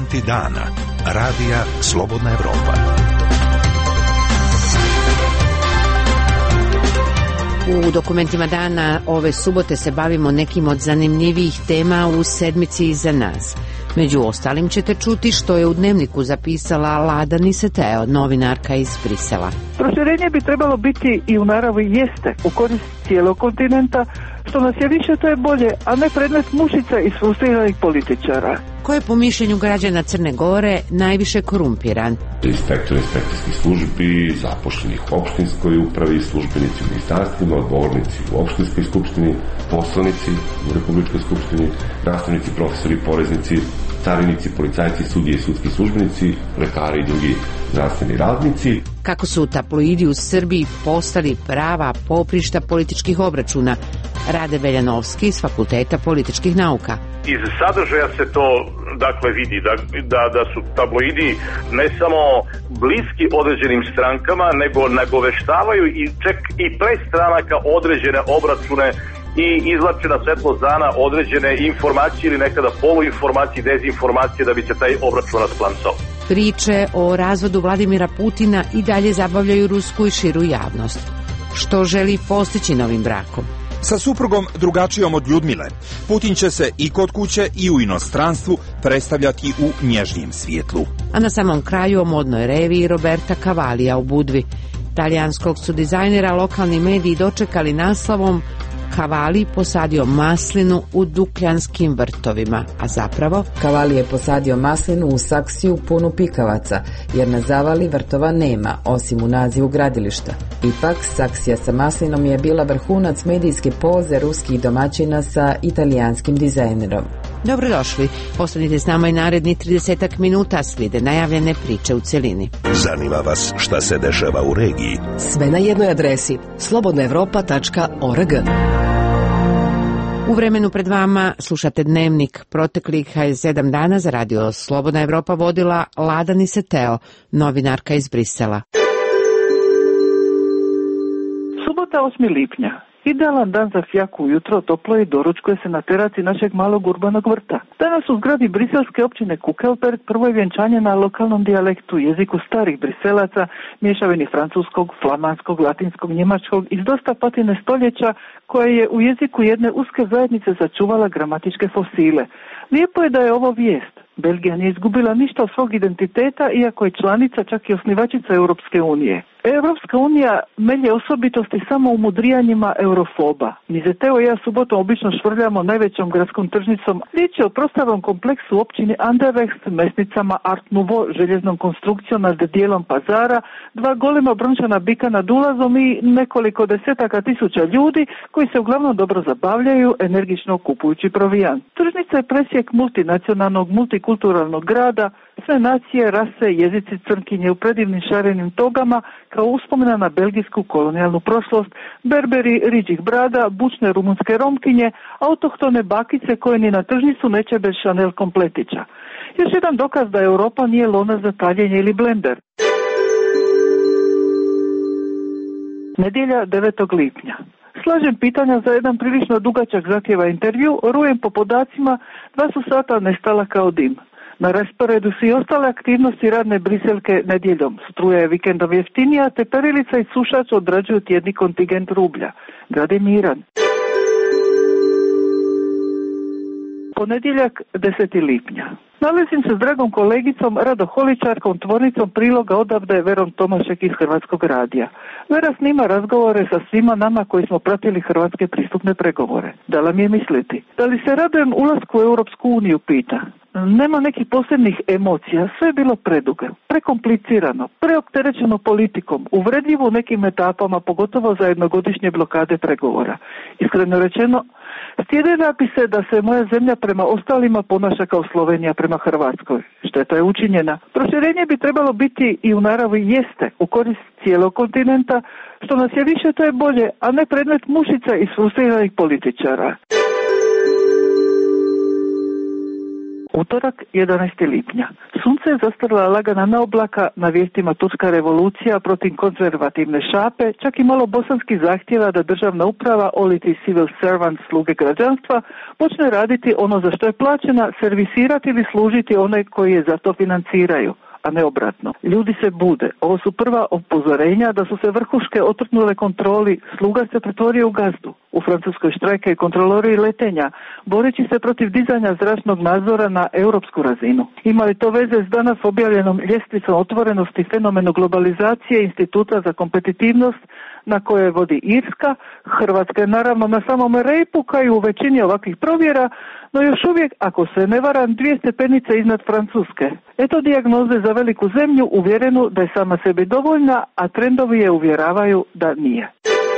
Dokumenti dana. Radija Slobodna Evropa. U dokumentima dana ove subote se bavimo nekim od zanimljivijih tema u sedmici iza nas. Među ostalim ćete čuti što je u Dnevniku zapisala Lada Niseteo, novinarka iz Brisela. Proširenje bi trebalo biti i u naravi jeste u korist cijelog kontinenta, što nas je više to je bolje, a ne predmet mušica i frustriranih političara. Ko je po mišljenju građana Crne Gore najviše korumpiran? Inspektori inspekcijskih službi, zapošljenih u opštinskoj upravi, službenici u ministarstvima, odgovornici u opštinskoj skupštini, poslanici u Republičkoj skupštini, nastavnici, profesori, poreznici, carinici, policajci, sudije i sudski službenici, lekari i drugi zdravstveni radnici. Kako su tabloidi u Srbiji postali prava poprišta političkih obračuna, Rade Veljanovski iz Fakulteta političkih nauka. Iz sadržaja se to dakle vidi da, da, da su tabloidi ne samo bliski određenim strankama, nego nagoveštavaju i čak i pre stranaka određene obračune i izvlače na svetlost dana određene informacije ili nekada poluinformacije, dezinformacije da bi se taj obračun rasplansao. Priče o razvodu Vladimira Putina i dalje zabavljaju rusku i širu javnost. Što želi postići novim brakom? Sa suprugom drugačijom od Ljudmile, Putin će se i kod kuće i u inostranstvu predstavljati u nježnijem svijetlu. A na samom kraju o modnoj reviji Roberta Cavalija u Budvi. Talijanskog su dizajnera lokalni mediji dočekali naslovom Cavalli posadio maslinu u Dukljanskim vrtovima, a zapravo Cavalli je posadio maslinu u saksiju punu pikavaca, jer na zavali vrtova nema, osim u nazivu gradilišta. Ipak, saksija sa maslinom je bila vrhunac medijske poze ruskih domaćina sa italijanskim dizajnerom. Dobrodošli, ostanite s nama i naredni tridesetak minuta, slijede najavljene priče u celini. Zanima vas šta se dešava u regiji? Sve na jednoj adresi slobodna evropa tačka org. U vremenu pred vama slušate Dnevnik. Proteklih sedam dana za radio Slobodna Evropa vodila Lada Niseteo, novinarka iz Brisela. Subota osmi lipnja. Idealan dan za fjaku ujutro, toplo i doručkuje se na teraci našeg malog urbanog vrta. Danas u zgradi briselske općine Kukelberg prvo je vjenčanje na lokalnom dijalektu, jeziku starih Briselaca, mješavini francuskog, flamanskog, latinskog, njemačkog, iz dosta patine stoljeća, koja je u jeziku jedne uske zajednice sačuvala gramatičke fosile. Lijepo je da je ovo vijest. Belgija nije izgubila ništa od svog identiteta, iako je članica, čak i osnivačica Europske unije. Europska unija melje osobitosti samo u mudrijanjima eurofoba. Nizeteo i ja subotom obično švrljamo najvećom gradskom tržnicom. Riječ je o prostavom kompleksu u općini Anderlecht, mesnicama Art Nouveau, željeznom konstrukcijom nad dijelom pazara, dva golema brončana bika nad ulazom i nekoliko desetaka tisuća ljudi koji se uglavnom dobro zabavljaju, energično kupujući provijan. Tržnica je presjek multinacionalnog, multikulturalnog grada, sve nacije, rase, jezici, crnkinje u predivnim šarenim togama, kao uspomena na belgijsku kolonijalnu prošlost, berberi riđih brada, bučne rumunske romkinje, autohtone bakice koje ni na tržnicu neće bez Chanel kompletića. Još jedan dokaz da Europa nije lona za taljenje ili blender. Nedjelja devetog lipnja. Slažem pitanja za jedan prilično dugačak zahtjeva intervju, rujem po podacima, dva su sata nestala kao dim. Na rasporedu su i ostale aktivnosti radne Briselke nedjeljom. Struja je vikendom jeftinija, te perilica i sušač odrađuju tjedni kontingent rublja. Grad je miran. Ponedjeljak deseti lipnja. Nalazim se s dragom kolegicom Rado Holičarkom, tvornicom priloga odavde Verom Tomašek iz Hrvatskog radija. Vera snima razgovore sa svima nama koji smo pratili hrvatske pristupne pregovore. Dala mi je misliti. Da li se radujem ulasku u Europsku uniju, pita. Nema nekih posebnih emocija, sve je bilo predugo, prekomplicirano, preopterećeno politikom, uvredljivo u nekim etapama, pogotovo za jednogodišnje blokade pregovora. Iskreno rečeno, stjedila bi se da se moja zemlja prema ostalima ponaša kao Slovenija prema Hrvatskoj. Šteta je učinjena. Proširenje bi trebalo biti i u naravi jeste u korist cijelog kontinenta, što nas je više to je bolje, a ne predmet mušica i frustriranih političara. Utorak, jedanaesti lipnja. Sunce je zastrla lagana na oblaka, na vijestima turska revolucija protiv konzervativne šape, čak i malo bosanski zahtjeva da državna uprava, oliti civil servant, sluge građanstva, počne raditi ono za što je plaćena, servisirati ili služiti one koji je za to financiraju, a ne obratno. Ljudi se bude. Ovo su prva upozorenja da su se vrhuške otrnule kontroli, sluga se pretvorio u gazdu. U Francuskoj štrajkaju kontrolori letenja, boreći se protiv dizanja zračnog nadzora na europsku razinu. Ima li to veze s danas objavljenom ljestvicom otvorenosti fenomenu globalizacije Instituta za kompetitivnost na koje vodi Irska? Hrvatska je naravno na samom repu kao i u većini ovakvih provjera, no još uvijek, ako se ne varam, dvije stepenice iznad Francuske. Eto dijagnoze za veliku zemlju uvjerenu da je sama sebi dovoljna, a trendovi je uvjeravaju da nije.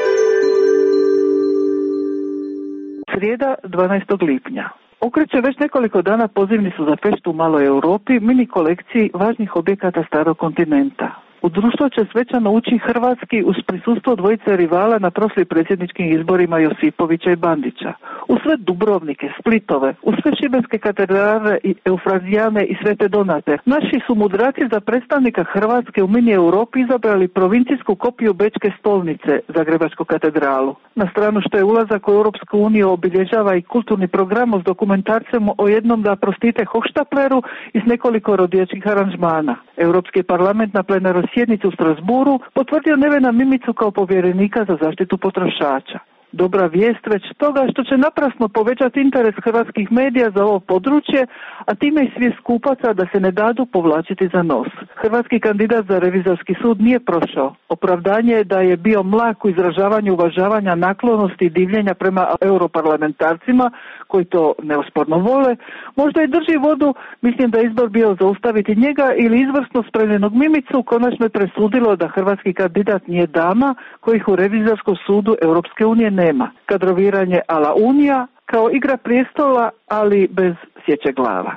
Srijeda, dvanaestog lipnja. Okreće već nekoliko dana pozivnicu za feštu u maloj Europi, mini kolekciji važnih objekata starog kontinenta. U društvo će svečano ući hrvatski uz prisustvo dvojice rivala na prošlim predsjedničkim izborima Josipovića i Bandića. U sve Dubrovnike, Splitove, u sve šibenske katedrale i Eufrazijane i Svete Donate, naši su mudraci za predstavnika Hrvatske u mini Europi izabrali provincijsku kopiju Bečke stolnice, Zagrebačku katedralu. Na stranu što je ulazak u Europsku uniju obilježava i kulturni program s dokumentarcem o jednom, da prostite, hohštapleru i s nekoliko rodijačkih aranžmana. Europski parlament na plenarnoj sjednici u Strasburu potvrdio Nevena Mimicu kao povjerenika za zaštitu potrošača. Dobra vijest već toga što će naprasno povećati interes hrvatskih medija za ovo područje, a time i svijest kupaca da se ne dadu povlačiti za nos. Hrvatski kandidat za revizorski sud nije prošao. Opravdanje je da je bio mlak u izražavanju uvažavanja naklonosti i divljenja prema europarlamentarcima, koji to neosporno vole. Možda i drži vodu, mislim da je izbor bio zaustaviti njega ili izvrsno spremljenog Mimicu konačno je presudilo da hrvatski kandidat nije dama, kojih u revizorskom sudu Europske unije nema. Kadroviranje a la Unija, kao igra prijestola, ali bez sječe glava.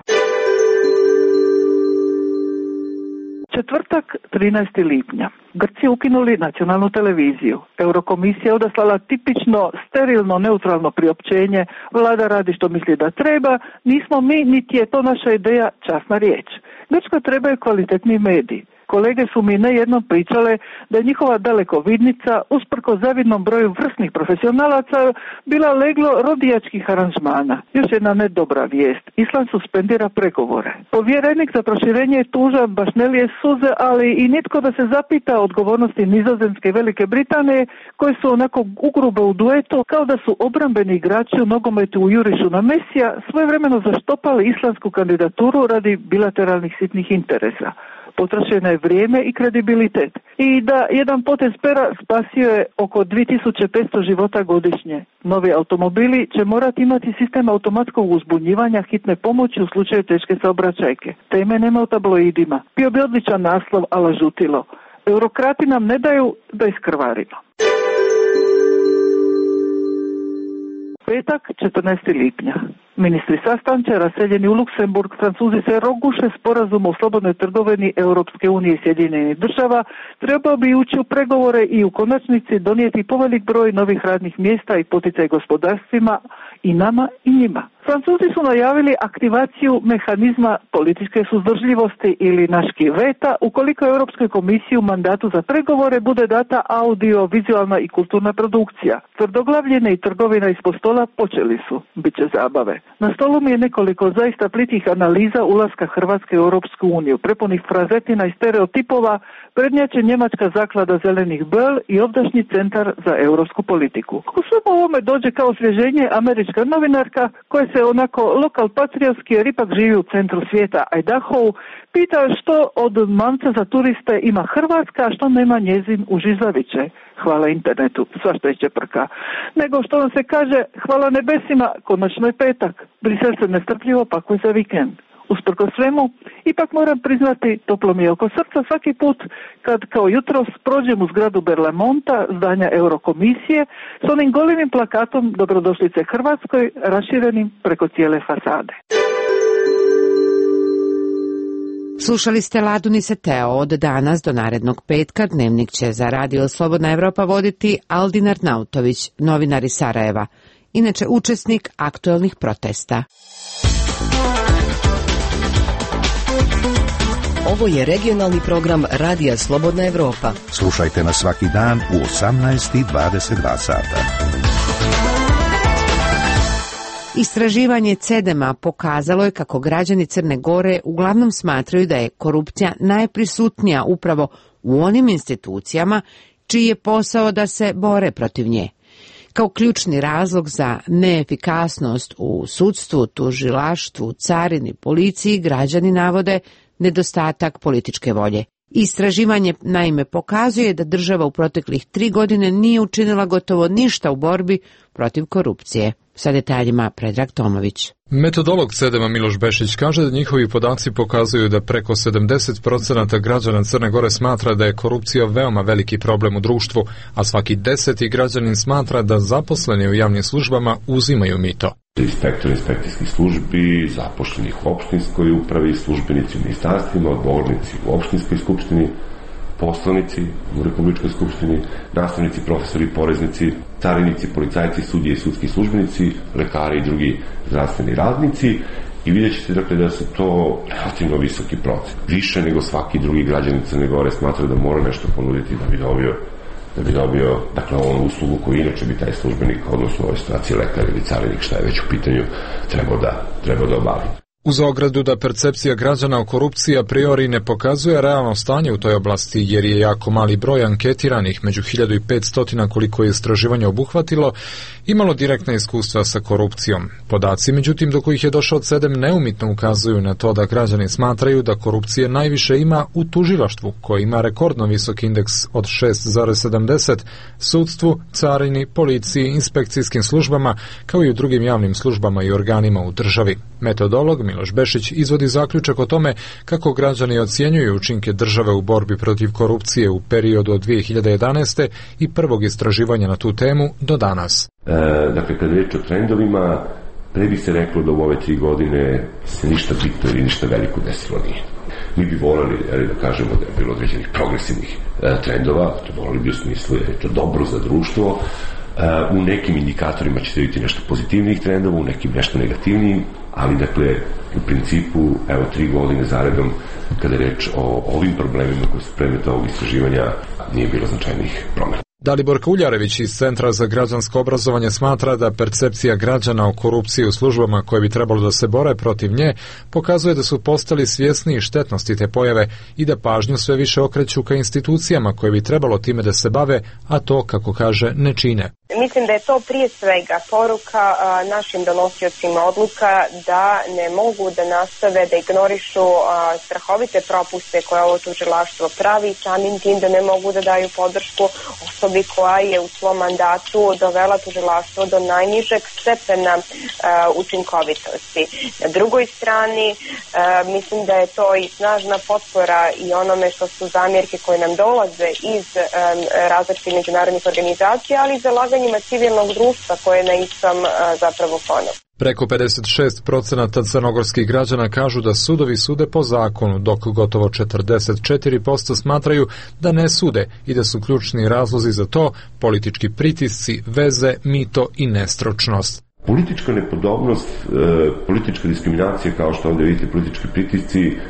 Četvrtak, trinaesti lipnja. Grci ukinuli nacionalnu televiziju. Eurokomisija odaslala tipično sterilno neutralno priopćenje. Vlada radi što misli da treba, nismo mi, niti je to naša ideja, časna riječ. Grčkoj trebaju kvalitetni mediji. Kolege su mi nejednom pričale da je njihova dalekovidnica, usprko zavidnom broju vrsnih profesionalaca, bila leglo rodijačkih aranžmana. Još jedna nedobra vijest. Island suspendira pregovore. Povjerenik za proširenje je tužan, baš ne lije suze, ali i nitko da se zapita o odgovornosti Nizozemske i Velike Britanije, koje su onako ugrube u duetu, kao da su obrambeni igrači u nogometu u jurišu na Mesija svojevremeno zaštopali islandsku kandidaturu radi bilateralnih sitnih interesa. Potrošeno je vrijeme i kredibilitet. I da jedan potez pera spasio je oko dvije tisuće petsto života godišnje. Novi automobili će morati imati sistem automatskog uzbunjivanja hitne pomoći u slučaju teške saobraćajke. Teme nema u tabloidima. Bio bi odličan naslov, ala žutilo. Eurokrati nam ne daju da iskrvarimo. Petak, četrnaesti lipnja. Ministri sastanče raseljeni u Luksemburg, Francuzi se roguše sporazum o slobodnoj trgovini Europske unije i Sjedinjenih država, trebao bi ući u pregovore i u konačnici donijeti povelik broj novih radnih mjesta i poticaj gospodarstvima i nama i njima. Francuzi su najavili aktivaciju mehanizma političke suzdržljivosti ili naški veta ukoliko Europskoj komisiji u mandatu za pregovore bude data audio, vizualna i kulturna produkcija. Tvrdoglavljene i trgovina ispod stola počeli su. Biće zabave. Na stolu mi je nekoliko zaista plitkih analiza ulaska Hrvatske u Europsku uniju, prepunih frazetina i stereotipova, prednjače njemačka zaklada Zelenih Bel i ovdašnji centar za europsku politiku. U svemu ovome dođe kao osvježenje američka novinarka koja se onako lokal patriotski, jer ipak živi u centru svijeta, Idaho, pita što od mamca za turiste ima Hrvatska, a što nema njezin u Žižaviće. Hvala internetu, svašta je čeprka. Nego što vam se kaže, hvala nebesima, konačno je petak. Brisel se nestrpljivo pakuje za vikend. Usprko svemu, ipak moram priznati, toplo mi je oko srca svaki put kad kao jutros prođem u zgradu Berlamonta, zdanja Eurokomisije, s onim golivim plakatom Dobrodošlice Hrvatskoj, raširenim preko cijele fasade. Slušali ste Ladu ni se teo. Od danas do narednog petka dnevnik će za Radio Slobodna Evropa voditi Aldin Arnautović, novinar iz Sarajeva, inače učesnik aktuelnih protesta. Ovo je regionalni program Radija Slobodna Evropa. Slušajte nas svaki dan u osamnaest i dvadeset dva sata. Istraživanje CEDEM-a pokazalo je kako građani Crne Gore uglavnom smatraju da je korupcija najprisutnija upravo u onim institucijama čiji je posao da se bore protiv nje. Kao ključni razlog za neefikasnost u sudstvu, tužilaštvu, carini, policiji građani navode nedostatak političke volje. Istraživanje naime pokazuje da država u proteklih tri godine nije učinila gotovo ništa u borbi protiv korupcije. Sa detaljima Predrag Tomović. Metodolog CEDEM-a Miloš Bešić kaže da njihovi podaci pokazuju da preko sedamdeset procenata građana Crne Gore smatra da je korupcija veoma veliki problem u društvu, a svaki deseti građanin smatra da zaposleni u javnim službama uzimaju mito. Inspektor inspekcijskih službi, zapošljenih u opštinskoj upravi, službenici u ministarstvima, odgovornici u opštinskoj skupštini, poslanici u Republičkoj skupštini, nastavnici, profesori, poreznici, carinici, policajci, sudije i sudski službenici, lekari i drugi zdravstveni radnici i vidjet ćete dakle da su to relativno visoki procent. Više nego svaki drugi građanin Crne Gore smatra da mora nešto ponuditi da bi dobio da bi dobio, dakle, onu uslugu koju inače bi taj službenik, odnosno ovoj situaciji lekar ili carinik, šta je već u pitanju, trebao da, trebao da obavi. Uz ogradu da percepcija građana o korupciji a priori ne pokazuje realno stanje u toj oblasti, jer je jako mali broj anketiranih, među hiljadu i petsto koliko je istraživanje obuhvatilo, imalo direktna iskustva sa korupcijom. Podaci, međutim, do kojih je došao CEDEM, neumitno ukazuju na to da građani smatraju da korupcije najviše ima u tužilaštvu, koje ima rekordno visok indeks od šest zarez sedamdeset, sudstvu, carini, policiji, inspekcijskim službama, kao i u drugim javnim službama i organima u državi. Metodolog Miloš Bešić izvodi zaključak o tome kako građani ocjenjuju učinke države u borbi protiv korupcije u periodu od dvije hiljade jedanaeste. i prvog istraživanja na tu temu do danas. E, dakle, kad je reč o trendovima, pre bi se reklo da u ove tri godine se ništa bitno ili ništa veliko desilo nije. Mi bi volali da kažemo da je bilo određenih progresivnih e, trendova, to volali bi u smislu da je to dobro za društvo. E, u nekim indikatorima ćete vidjeti nešto pozitivnih trendova, u nekim nešto negativnijim, ali dakle, u principu, evo, tri godine zaredom, kada je reč o ovim problemima koji su predmet ovog istraživanja, nije bilo značajnih promjena. Dalibor Kuljarević iz Centra za građansko obrazovanje smatra da percepcija građana o korupciji u službama koje bi trebalo da se bore protiv nje pokazuje da su postali svjesni štetnosti te pojave i da pažnju sve više okreću ka institucijama koje bi trebalo time da se bave, a to, kako kaže, ne čine. Mislim da je to prije svega poruka a, našim donosiocima odluka da ne mogu da nastave da ignorišu a, strahovite propuste koje ovo tužilaštvo pravi, samim tim da ne mogu da daju podršku osobi koja je u svom mandatu dovela tužilaštvo do najnižeg stepena a, učinkovitosti. Na drugoj strani a, mislim da je to i snažna potpora i onome što su zamjerke koje nam dolaze iz a, različitih međunarodnih organizacija, ali i zalaganje civilnog društva koje je na istom a, zapravo fonu. Preko pedeset šest procenata crnogorskih građana kažu da sudovi sude po zakonu, dok gotovo četrdeset četiri posto smatraju da ne sude i da su ključni razlozi za to politički pritisci, veze, mito i nestručnost. Politička nepodobnost, e, politička diskriminacija, kao što ovdje vidite, politički pritisci, e,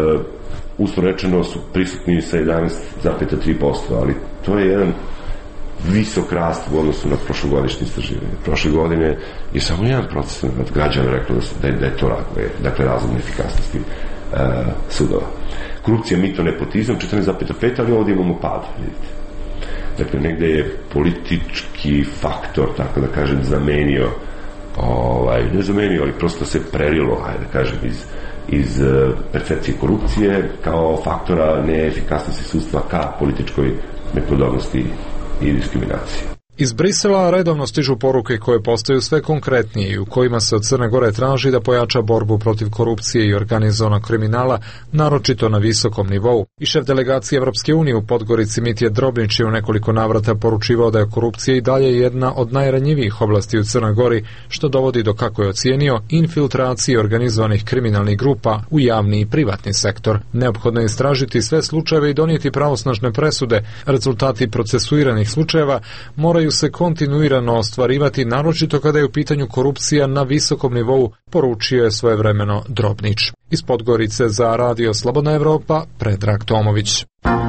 uslovno rečeno su prisutni sa jedanaest zarez tri posto, ali to je jedan visok rast u odnosu na prošlogodišnje istraživanje. Prošle godine je samo jedan procent od građana rekao da je, da je to razlog, dakle razlog neefikasnosti uh, sudova. Korupcija, mito, nepotizam, četrnaest zarez pet, ali ovdje imamo pad, vidite. Dakle, negde je politički faktor, tako da kažem, zamenio, ovaj, ne zamenio, ali prosto se prelilo, ajde da kažem, iz, iz uh, percepcije korupcije kao faktora neefikasnosti sudstva ka političkoj nepodobnosti i diskriminacije. Iz Brisela redovno stižu poruke koje postaju sve konkretnije i u kojima se od Crne Gore traži da pojača borbu protiv korupcije i organizovanog kriminala, naročito na visokom nivou. I šef delegacije Evropske unije u Podgorici Mitje Drobnić je u nekoliko navrata poručivao da je korupcija i dalje jedna od najranjivijih oblasti u Crnoj Gori, što dovodi do, kako je ocijenio, infiltracije organizovanih kriminalnih grupa u javni i privatni sektor. Neophodno je istražiti sve slučajeve i donijeti pravosnažne presude. Rezultati procesuiranih slučajeva moraju moraju se kontinuirano ostvarivati, naročito kada je u pitanju korupcija na visokom nivou, poručio je svojevremeno Drobnić. Iz Podgorice za Radio Slobodna Evropa, Predrag Tomović.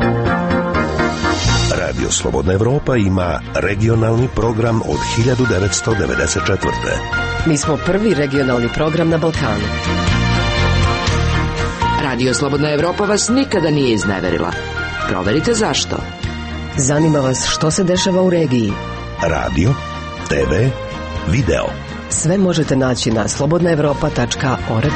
Radio Slobodna Evropa ima regionalni program od hiljadu devetsto devedeset četvrte. Mi smo prvi regionalni program na Balkanu. Radio Slobodna Evropa vas nikada nije izneverila. Proverite zašto. Zanima vas što se dešava u regiji. Radio, te ve, video. Sve možete naći na slobodna evropa tačka org.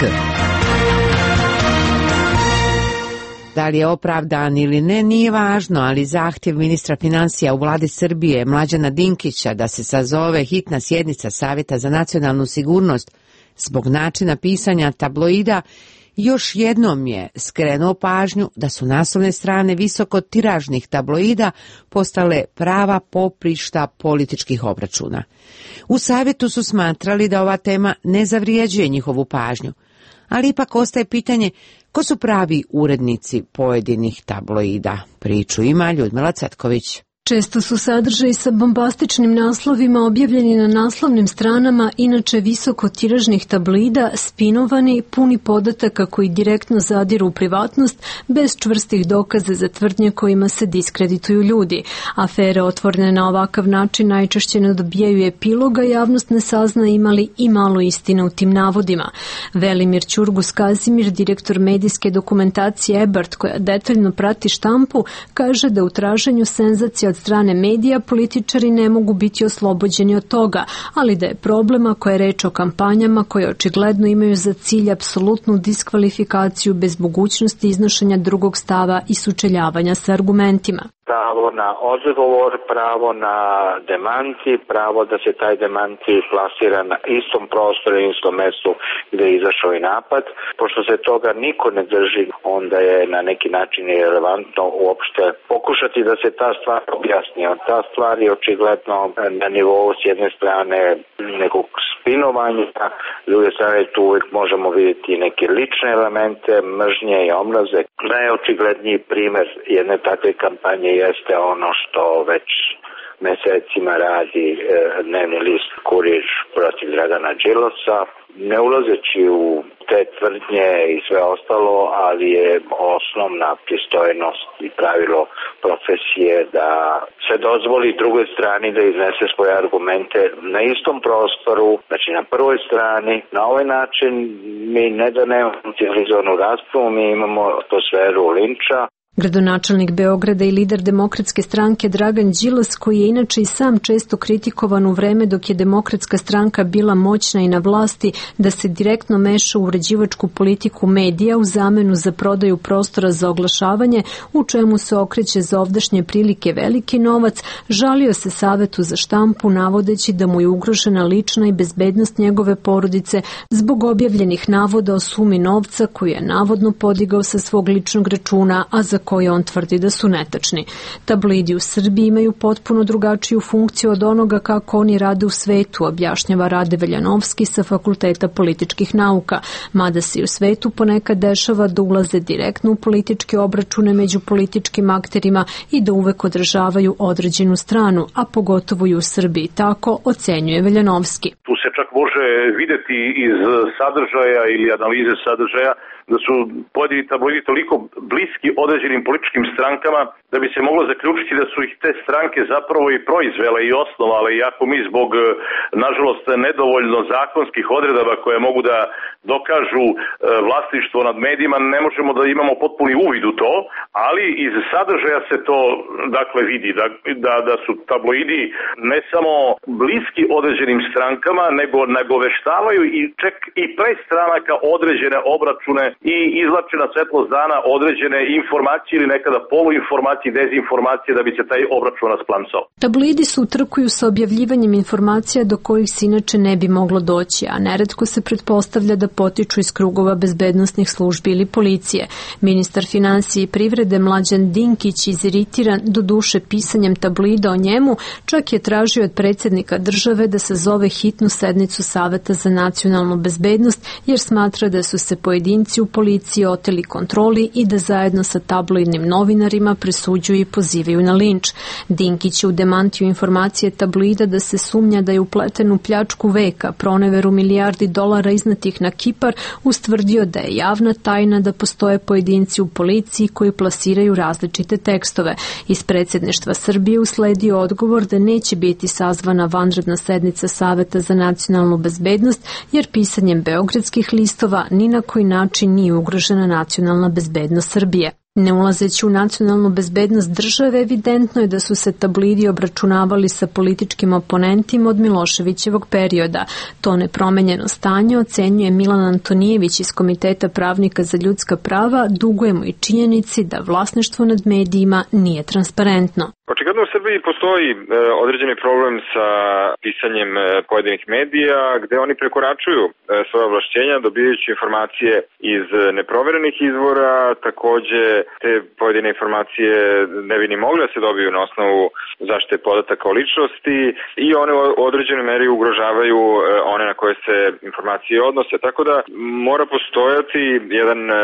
Da li je opravdan ili ne, nije važno, ali zahtjev ministra financija u vladi Srbije, Mlađana Dinkića, da se sazove hitna sjednica Savjeta za nacionalnu sigurnost zbog načina pisanja tabloida, još jednom je skrenuo pažnju da su naslovne strane visoko tiražnih tabloida postale prava poprišta političkih obračuna. U savjetu su smatrali da ova tema ne zavrijeđuje njihovu pažnju, ali ipak ostaje pitanje ko su pravi urednici pojedinih tabloida. Priču ima Ljudmila Cvetković. Često su sadržaji sa bombastičnim naslovima objavljeni na naslovnim stranama inače visoko tiražnih tabloida, spinovani, puni podataka koji direktno zadiru u privatnost, bez čvrstih dokaza za tvrdnje kojima se diskredituju ljudi. Afere otvorene na ovakav način najčešće ne dobijaju epiloga, javnost ne sazna imali i malo istine u tim navodima. Velimir Ćurgus Kazimir, direktor medijske dokumentacije Ebert, koja detaljno prati štampu, kaže da u traženju senzacija od strane medija političari ne mogu biti oslobođeni od toga, ali da je problem ako je reč o kampanjama koje očigledno imaju za cilj apsolutnu diskvalifikaciju bez mogućnosti iznošenja drugog stava i sučeljavanja sa argumentima. Pravo na odgovor, pravo na demanti, pravo da se taj demanti plasira na istom prostoru, istom mestu gde je izašao i napad. Pošto se toga niko ne drži, onda je na neki način irelevantno uopšte pokušati da se ta stvar objasni. Ta stvar je očigledno na nivou s jedne strane nekog spinovanja, s druge strane tu uvijek možemo vidjeti neke lične elemente, mržnje i omraze. Najočigledniji primer jedne takve kampanje jeste ono što već mesecima radi e, dnevni list Kurir protiv Dragana Đilasa, ne ulazeći u te tvrdnje i sve ostalo, ali je osnovna pristojnost i pravilo profesije da se dozvoli drugoj strani da iznese svoje argumente na istom prostoru, znači na prvoj strani. Na ovaj način mi ne da nemamo civilizovanu raspravu, mi imamo atmosferu linča. Gradonačelnik Beograda i lider Demokratske stranke Dragan Đilas, koji je inače i sam često kritikovan u vreme dok je Demokratska stranka bila moćna i na vlasti, da se direktno meša u uređivačku politiku medija u zamenu za prodaju prostora za oglašavanje, u čemu se okreće za ovdašnje prilike veliki novac, žalio se Savetu za štampu navodeći da mu je ugrožena lična i bezbednost njegove porodice zbog objavljenih navoda o sumi novca koju je navodno podigao sa svog ličnog računa, a za koje on tvrdi da su netačni. Tabloidi u Srbiji imaju potpuno drugačiju funkciju od onoga kako oni rade u svetu, objašnjava Rade Veljanovski sa Fakulteta političkih nauka, mada se i u svetu ponekad dešava da ulaze direktno u političke obračune među političkim akterima i da uvek održavaju određenu stranu, a pogotovo i u Srbiji. Tako ocenjuje Veljanovski. Tu se čak može videti iz sadržaja ili analize sadržaja da su pojedini tabloidi toliko bliski određenim političkim strankama da bi se moglo zaključiti da su ih te stranke zapravo i proizvele i osnovale, iako mi zbog, nažalost, nedovoljno zakonskih odredaba koje mogu da dokažu vlasništvo nad medijima, ne možemo da imamo potpuni uvid u to, ali iz sadržaja se to dakle vidi, da, da, da su tabloidi ne samo bliski određenim strankama, nego nagoveštavaju i čak i pre stranaka određene obračune i izvlače na svetlost dana određene informacije ili nekada poluinformacije i dezinformacije da bi se taj obračun rasplansao. Tabloidi se utrkuju sa objavljivanjem informacija do kojih se inače ne bi moglo doći, a neretko se pretpostavlja da potiču iz krugova bezbednosnih službi ili policije. Ministar financije i privrede Mlađan Dinkić, iziritiran do duše pisanjem tabloida o njemu, čak je tražio od predsjednika države da sazove hitnu sednicu Saveta za nacionalnu bezbednost, jer smatra da su se pojedinci u policiji oteli kontroli i da zajedno sa tabloidima tabloidnim novinarima, presuđuju i pozivaju na linč. Dinkić je u demantiju informacije tabloida da se sumnja da je upleten u pljačku veka, proneveru milijardi dolara iznetih na Kipar, ustvrdio da je javna tajna da postoje pojedinci u policiji koji plasiraju različite tekstove. Iz predsjedništva Srbije usledio odgovor da neće biti sazvana vanredna sednica Saveta za nacionalnu bezbednost, jer pisanjem beogradskih listova ni na koji način nije ugrožena nacionalna bezbednost Srbije. Ne ulazeći u nacionalnu bezbednost države, evidentno je da su se tabloidi obračunavali sa političkim oponentima od Miloševićevog perioda. To nepromenjeno stanje ocenjuje Milan Antonijević iz Komiteta pravnika za ljudska prava, dugujemo i činjenici da vlasništvo nad medijima nije transparentno. Očigledno u Srbiji postoji e, određeni problem sa pisanjem e, pojedinih medija gde oni prekoračuju e, svoje ovlašćenja dobijajući informacije iz neproverenih izvora, takođe te pojedine informacije ne bi ni mogle da se dobiju na osnovu zaštite podataka o ličnosti i one u određenoj meri ugrožavaju e, one na koje se informacije odnose. Tako da mora postojati jedan e,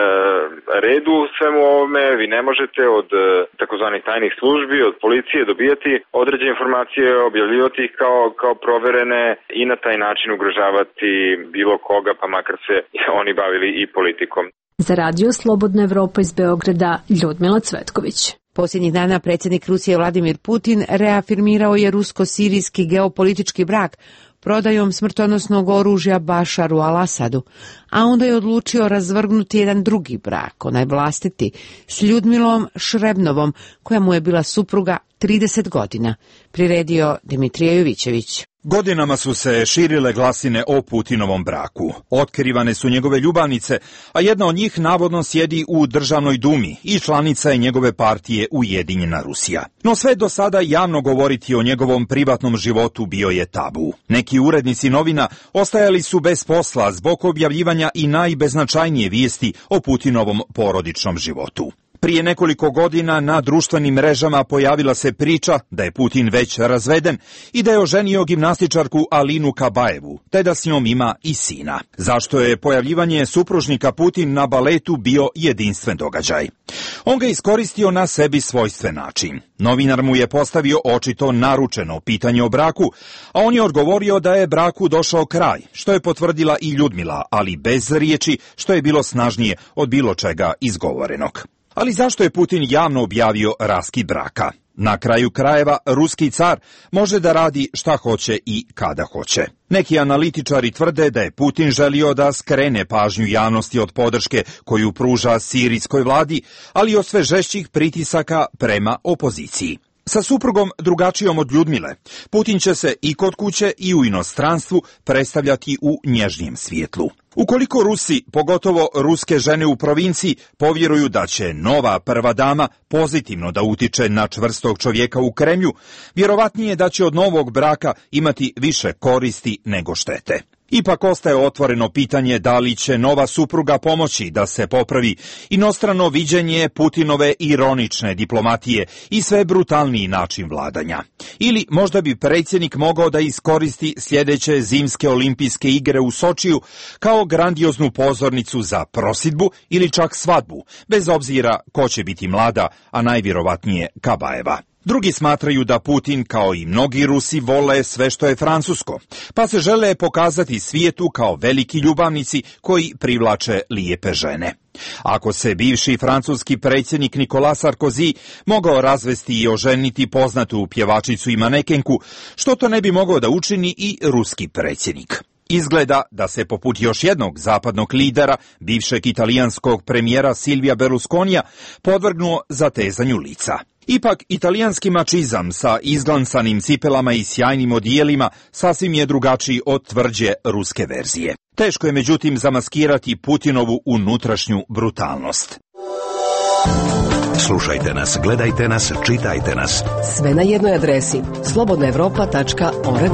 red u svemu ovome, vi ne možete od e, takozvanih tajnih službi, od policije dobijati određene informacije, objavljivati ih kao, kao proverene i na taj način ugrožavati bilo koga, pa makar se oni bavili i politikom. Za radio Slobodna Evropa iz Beograda, Ljudmila Cvetković. Posljednjih dana predsjednik Rusije Vladimir Putin reafirmirao je rusko-sirijski geopolitički brak prodajom smrtonosnog oružja Bašaru al-Asadu, a onda je odlučio razvrgnuti jedan drugi brak, onaj vlastiti, s Ljudmilom Šrebnovom, koja mu je bila supruga trideset godina, priredio Dimitrije Jovićević. Godinama su se širile glasine o Putinovom braku. Otkrivane su njegove ljubavnice, a jedna od njih navodno sjedi u Državnoj dumi i članica je njegove partije Ujedinjena Rusija. No sve do sada javno govoriti o njegovom privatnom životu bio je tabu. Neki urednici novina ostajali su bez posla zbog objavljivanja i najbeznačajnije vijesti o Putinovom porodičnom životu. Prije nekoliko godina na društvenim mrežama pojavila se priča da je Putin već razveden i da je oženio gimnastičarku Alinu Kabajevu, te da s njom ima i sina. Zašto je pojavljivanje supružnika Putin na baletu bio jedinstven događaj? On ga iskoristio na sebi svojstven način. Novinar mu je postavio očito naručeno pitanje o braku, a on je odgovorio da je braku došao kraj, što je potvrdila i Ljudmila, ali bez riječi, što je bilo snažnije od bilo čega izgovorenog. Ali zašto je Putin javno objavio raskid braka? Na kraju krajeva, ruski car može da radi šta hoće i kada hoće. Neki analitičari tvrde da je Putin želio da skrene pažnju javnosti od podrške koju pruža sirijskoj vladi, ali od sve žešćih pritisaka prema opoziciji. Sa suprugom drugačijom od Ljudmile, Putin će se i kod kuće i u inostranstvu predstavljati u nježnijem svijetlu. Ukoliko Rusi, pogotovo ruske žene u provinciji, povjeruju da će nova prva dama pozitivno da utiče na čvrstog čovjeka u Kremlju, vjerovatnije je da će od novog braka imati više koristi nego štete. Ipak ostaje otvoreno pitanje da li će nova supruga pomoći da se popravi inostrano viđenje Putinove ironične diplomatije i sve brutalniji način vladanja. Ili možda bi predsjednik mogao da iskoristi sljedeće zimske olimpijske igre u Sočiju kao grandioznu pozornicu za prosidbu ili čak svadbu, bez obzira ko će biti mlada, a najvjerovatnije Kabajeva. Drugi smatraju da Putin, kao i mnogi Rusi, vole sve što je francusko, pa se žele pokazati svijetu kao veliki ljubavnici koji privlače lijepe žene. Ako se bivši francuski predsjednik Nicolas Sarkozy mogao razvesti i oženiti poznatu pjevačicu i manekenku, što to ne bi mogao da učini i ruski predsjednik? Izgleda da se poput još jednog zapadnog lidera, bivšeg italijanskog premijera Silvija Berlusconija, podvrgnuo zatezanju lica. Ipak, italijanski mačizam sa izglansanim cipelama i sjajnim odijelima sasvim je drugačiji od tvrđe ruske verzije. Teško je međutim zamaskirati Putinovu unutrašnju brutalnost. Slušajte nas, gledajte nas, čitajte nas. Sve na jednoj adresi slobodna evropa tačka org.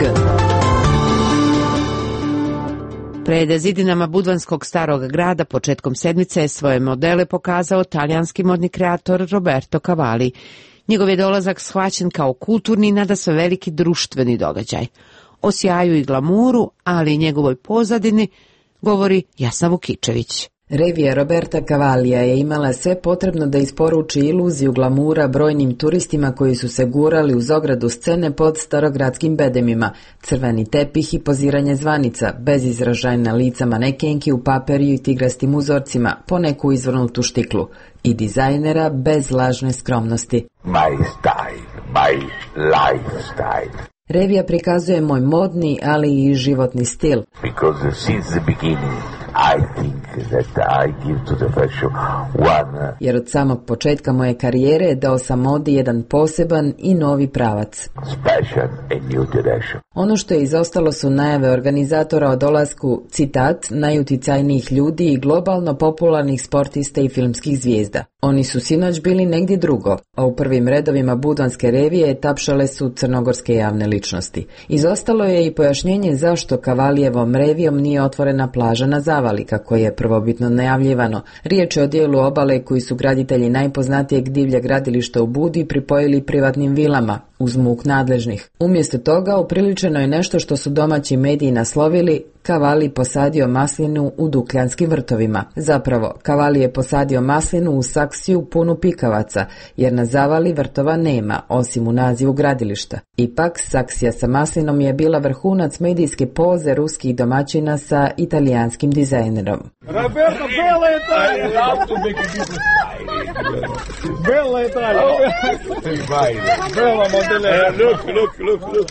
Pred zidinama budvanskog starog grada početkom sedmice je svoje modele pokazao talijanski modni kreator Roberto Cavalli. Njegov je dolazak shvaćen kao kulturni, nadasve veliki društveni događaj. O sjaju i glamuru, ali i njegovoj pozadini, govori Jasna Vukičević. Revija Roberta Cavallia je imala sve potrebno da isporuči iluziju glamura brojnim turistima koji su se gurali uz ogradu scene pod starogradskim bedemima, crveni tepih i poziranje zvanica, bez izražajna lica manekenki u paperiju i tigrastim uzorcima, poneku izvrnutu štiklu, i dizajnera bez lažne skromnosti. My style, my lifestyle. Revija prikazuje moj modni, ali i životni stil. Because since the beginning I think that I give to the fashion one. Jer od samog početka moje karijere dao sam modi jedan poseban i novi pravac. Special and new direction. Ono što je izostalo su najave organizatora o dolasku, citat, najuticajnijih ljudi i globalno popularnih sportista i filmskih zvijezda. Oni su sinoć bili negdje drugo, a u prvim redovima budvanske revije tapšale su crnogorske javne ličnosti. Izostalo je i pojašnjenje zašto Cavallijevom revijom nije otvorena plaža na Zavali, kako je prvobitno najavljivano. Riječ je o dijelu obale koji su graditelji najpoznatijeg divlja gradilišta u Budi pripojili privatnim vilama, uz muk nadležnih. Umjesto toga upriličeno je nešto što su domaći mediji naslovili: Cavalli posadio maslinu u Dukljanskim vrtovima. Zapravo, Cavalli je posadio maslinu u saksiju punu pikavaca, jer na Zavali vrtova nema, osim u nazivu gradilišta. Ipak, saksija sa maslinom je bila vrhunac medijske poze ruskih domaćina sa italijanskim dizajnerom. Roberto, bella Italia! Bella Italia! Bella modele! Look, look, look, look!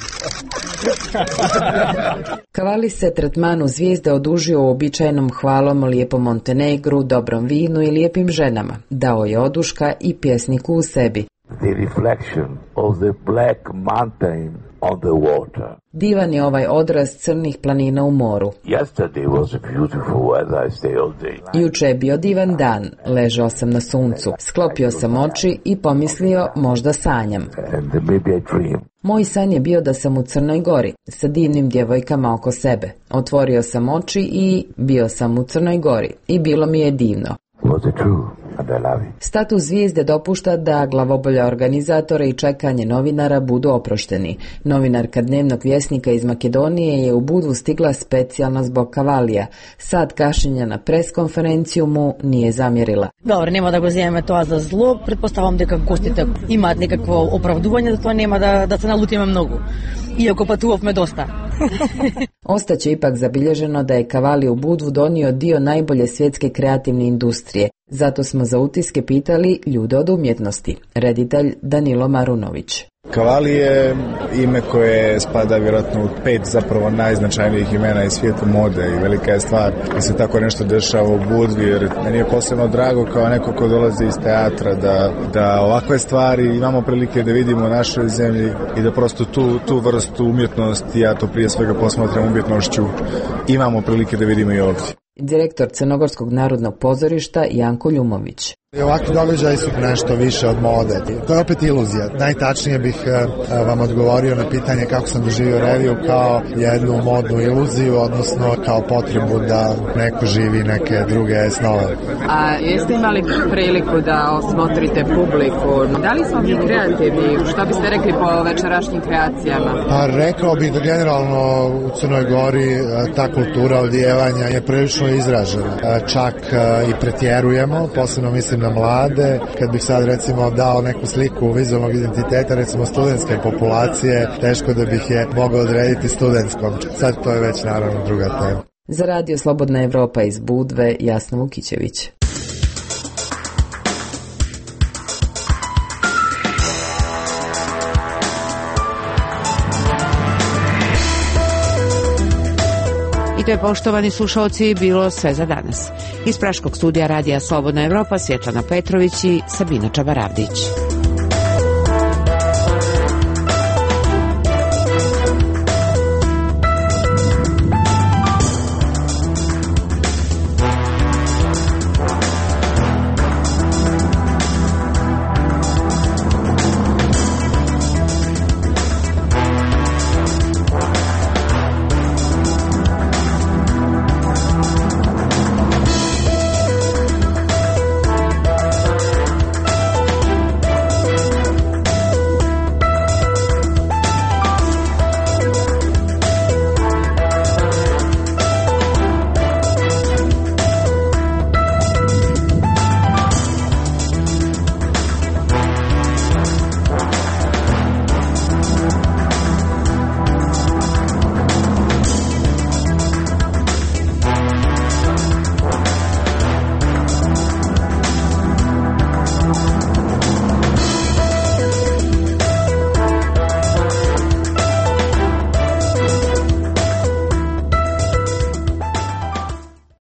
Cavalli se tretmanu zvijezde odužio uobičajenom hvalom o lijepom Montenegru, dobrom vinu i lijepim ženama. Dao je oduška i pjesniku u sebi. The reflection of the black mountain on the water. Divan je ovaj odraz crnih planina u moru. Yesterday was a beautiful weather. I stay all day. Juče je bio divan dan, ležao sam na suncu, sklopio sam oči i pomislio možda sanjam. And maybe I dream. Moj san je bio da sam u Crnoj Gori, sa divnim djevojkama oko sebe. Otvorio sam oči i bio sam u Crnoj Gori i bilo mi je divno. Was it true? And I love it. Status zvijezde dopušta da glavobolja organizatora i čekanje novinara budu oprošteni. Novinarka Dnevnog vjesnika iz Makedonije je u Budvu stigla specijalno zbog Cavallija. Sad kašnjenja na preskonferenciju mu nije zamjerila. Dobro, nema da го земеме тоа за зло. Предпоставам дека гостите имаат некакво оправдување за тоа, нема да, да се налутиме многу. Иако патувавме доста. Ostaće ipak zabilježeno da je Cavalli u Budvu donio dio najbolje svjetske kreativne industrije. Zato smo za utiske pitali ljude od umjetnosti. Reditelj Danilo Marunović. Cavalli je ime koje spada vjerojatno u pet zapravo najznačajnijih imena iz svijeta mode i velika je stvar da se tako nešto dešava u Budvi, jer meni je posebno drago kao neko ko dolazi iz teatra da, da ovakve stvari imamo prilike da vidimo u našoj zemlji i da prosto tu, tu vrstu umjetnosti, ja to prije svega posmatram umjetnošću, imamo prilike da vidimo i ovdje. Direktor Crnogorskog narodnog pozorišta Janko Ljumović. Ovakvi događaji su nešto više od mode. To je opet iluzija. Najtačnije bih vam odgovorio na pitanje kako sam doživio reviju kao jednu modnu iluziju, odnosno kao potrebu da neko živi neke druge snove. A jeste imali priliku da osmotrite publiku? Da li smo mi kreativni? Šta biste rekli po večerašnjim kreacijama? Pa rekao bih da generalno u Crnoj Gori ta kultura odijevanja je prilično izražena. Čak i pretjerujemo, posebno mislim na mlade. Kad bih sad recimo dao neku sliku vizualnog identiteta, recimo studentske populacije, teško da bih je mogao odrediti studentskom. Sad to je već naravno druga tema. Za Radio Slobodna Evropa iz Budve, Jasna Vukićević. To je, poštovani slušalci, bilo sve za danas. Iz Praškog studija Radija Slobodna Evropa, Svjetlana Petrović i Sabina Čabaravdić.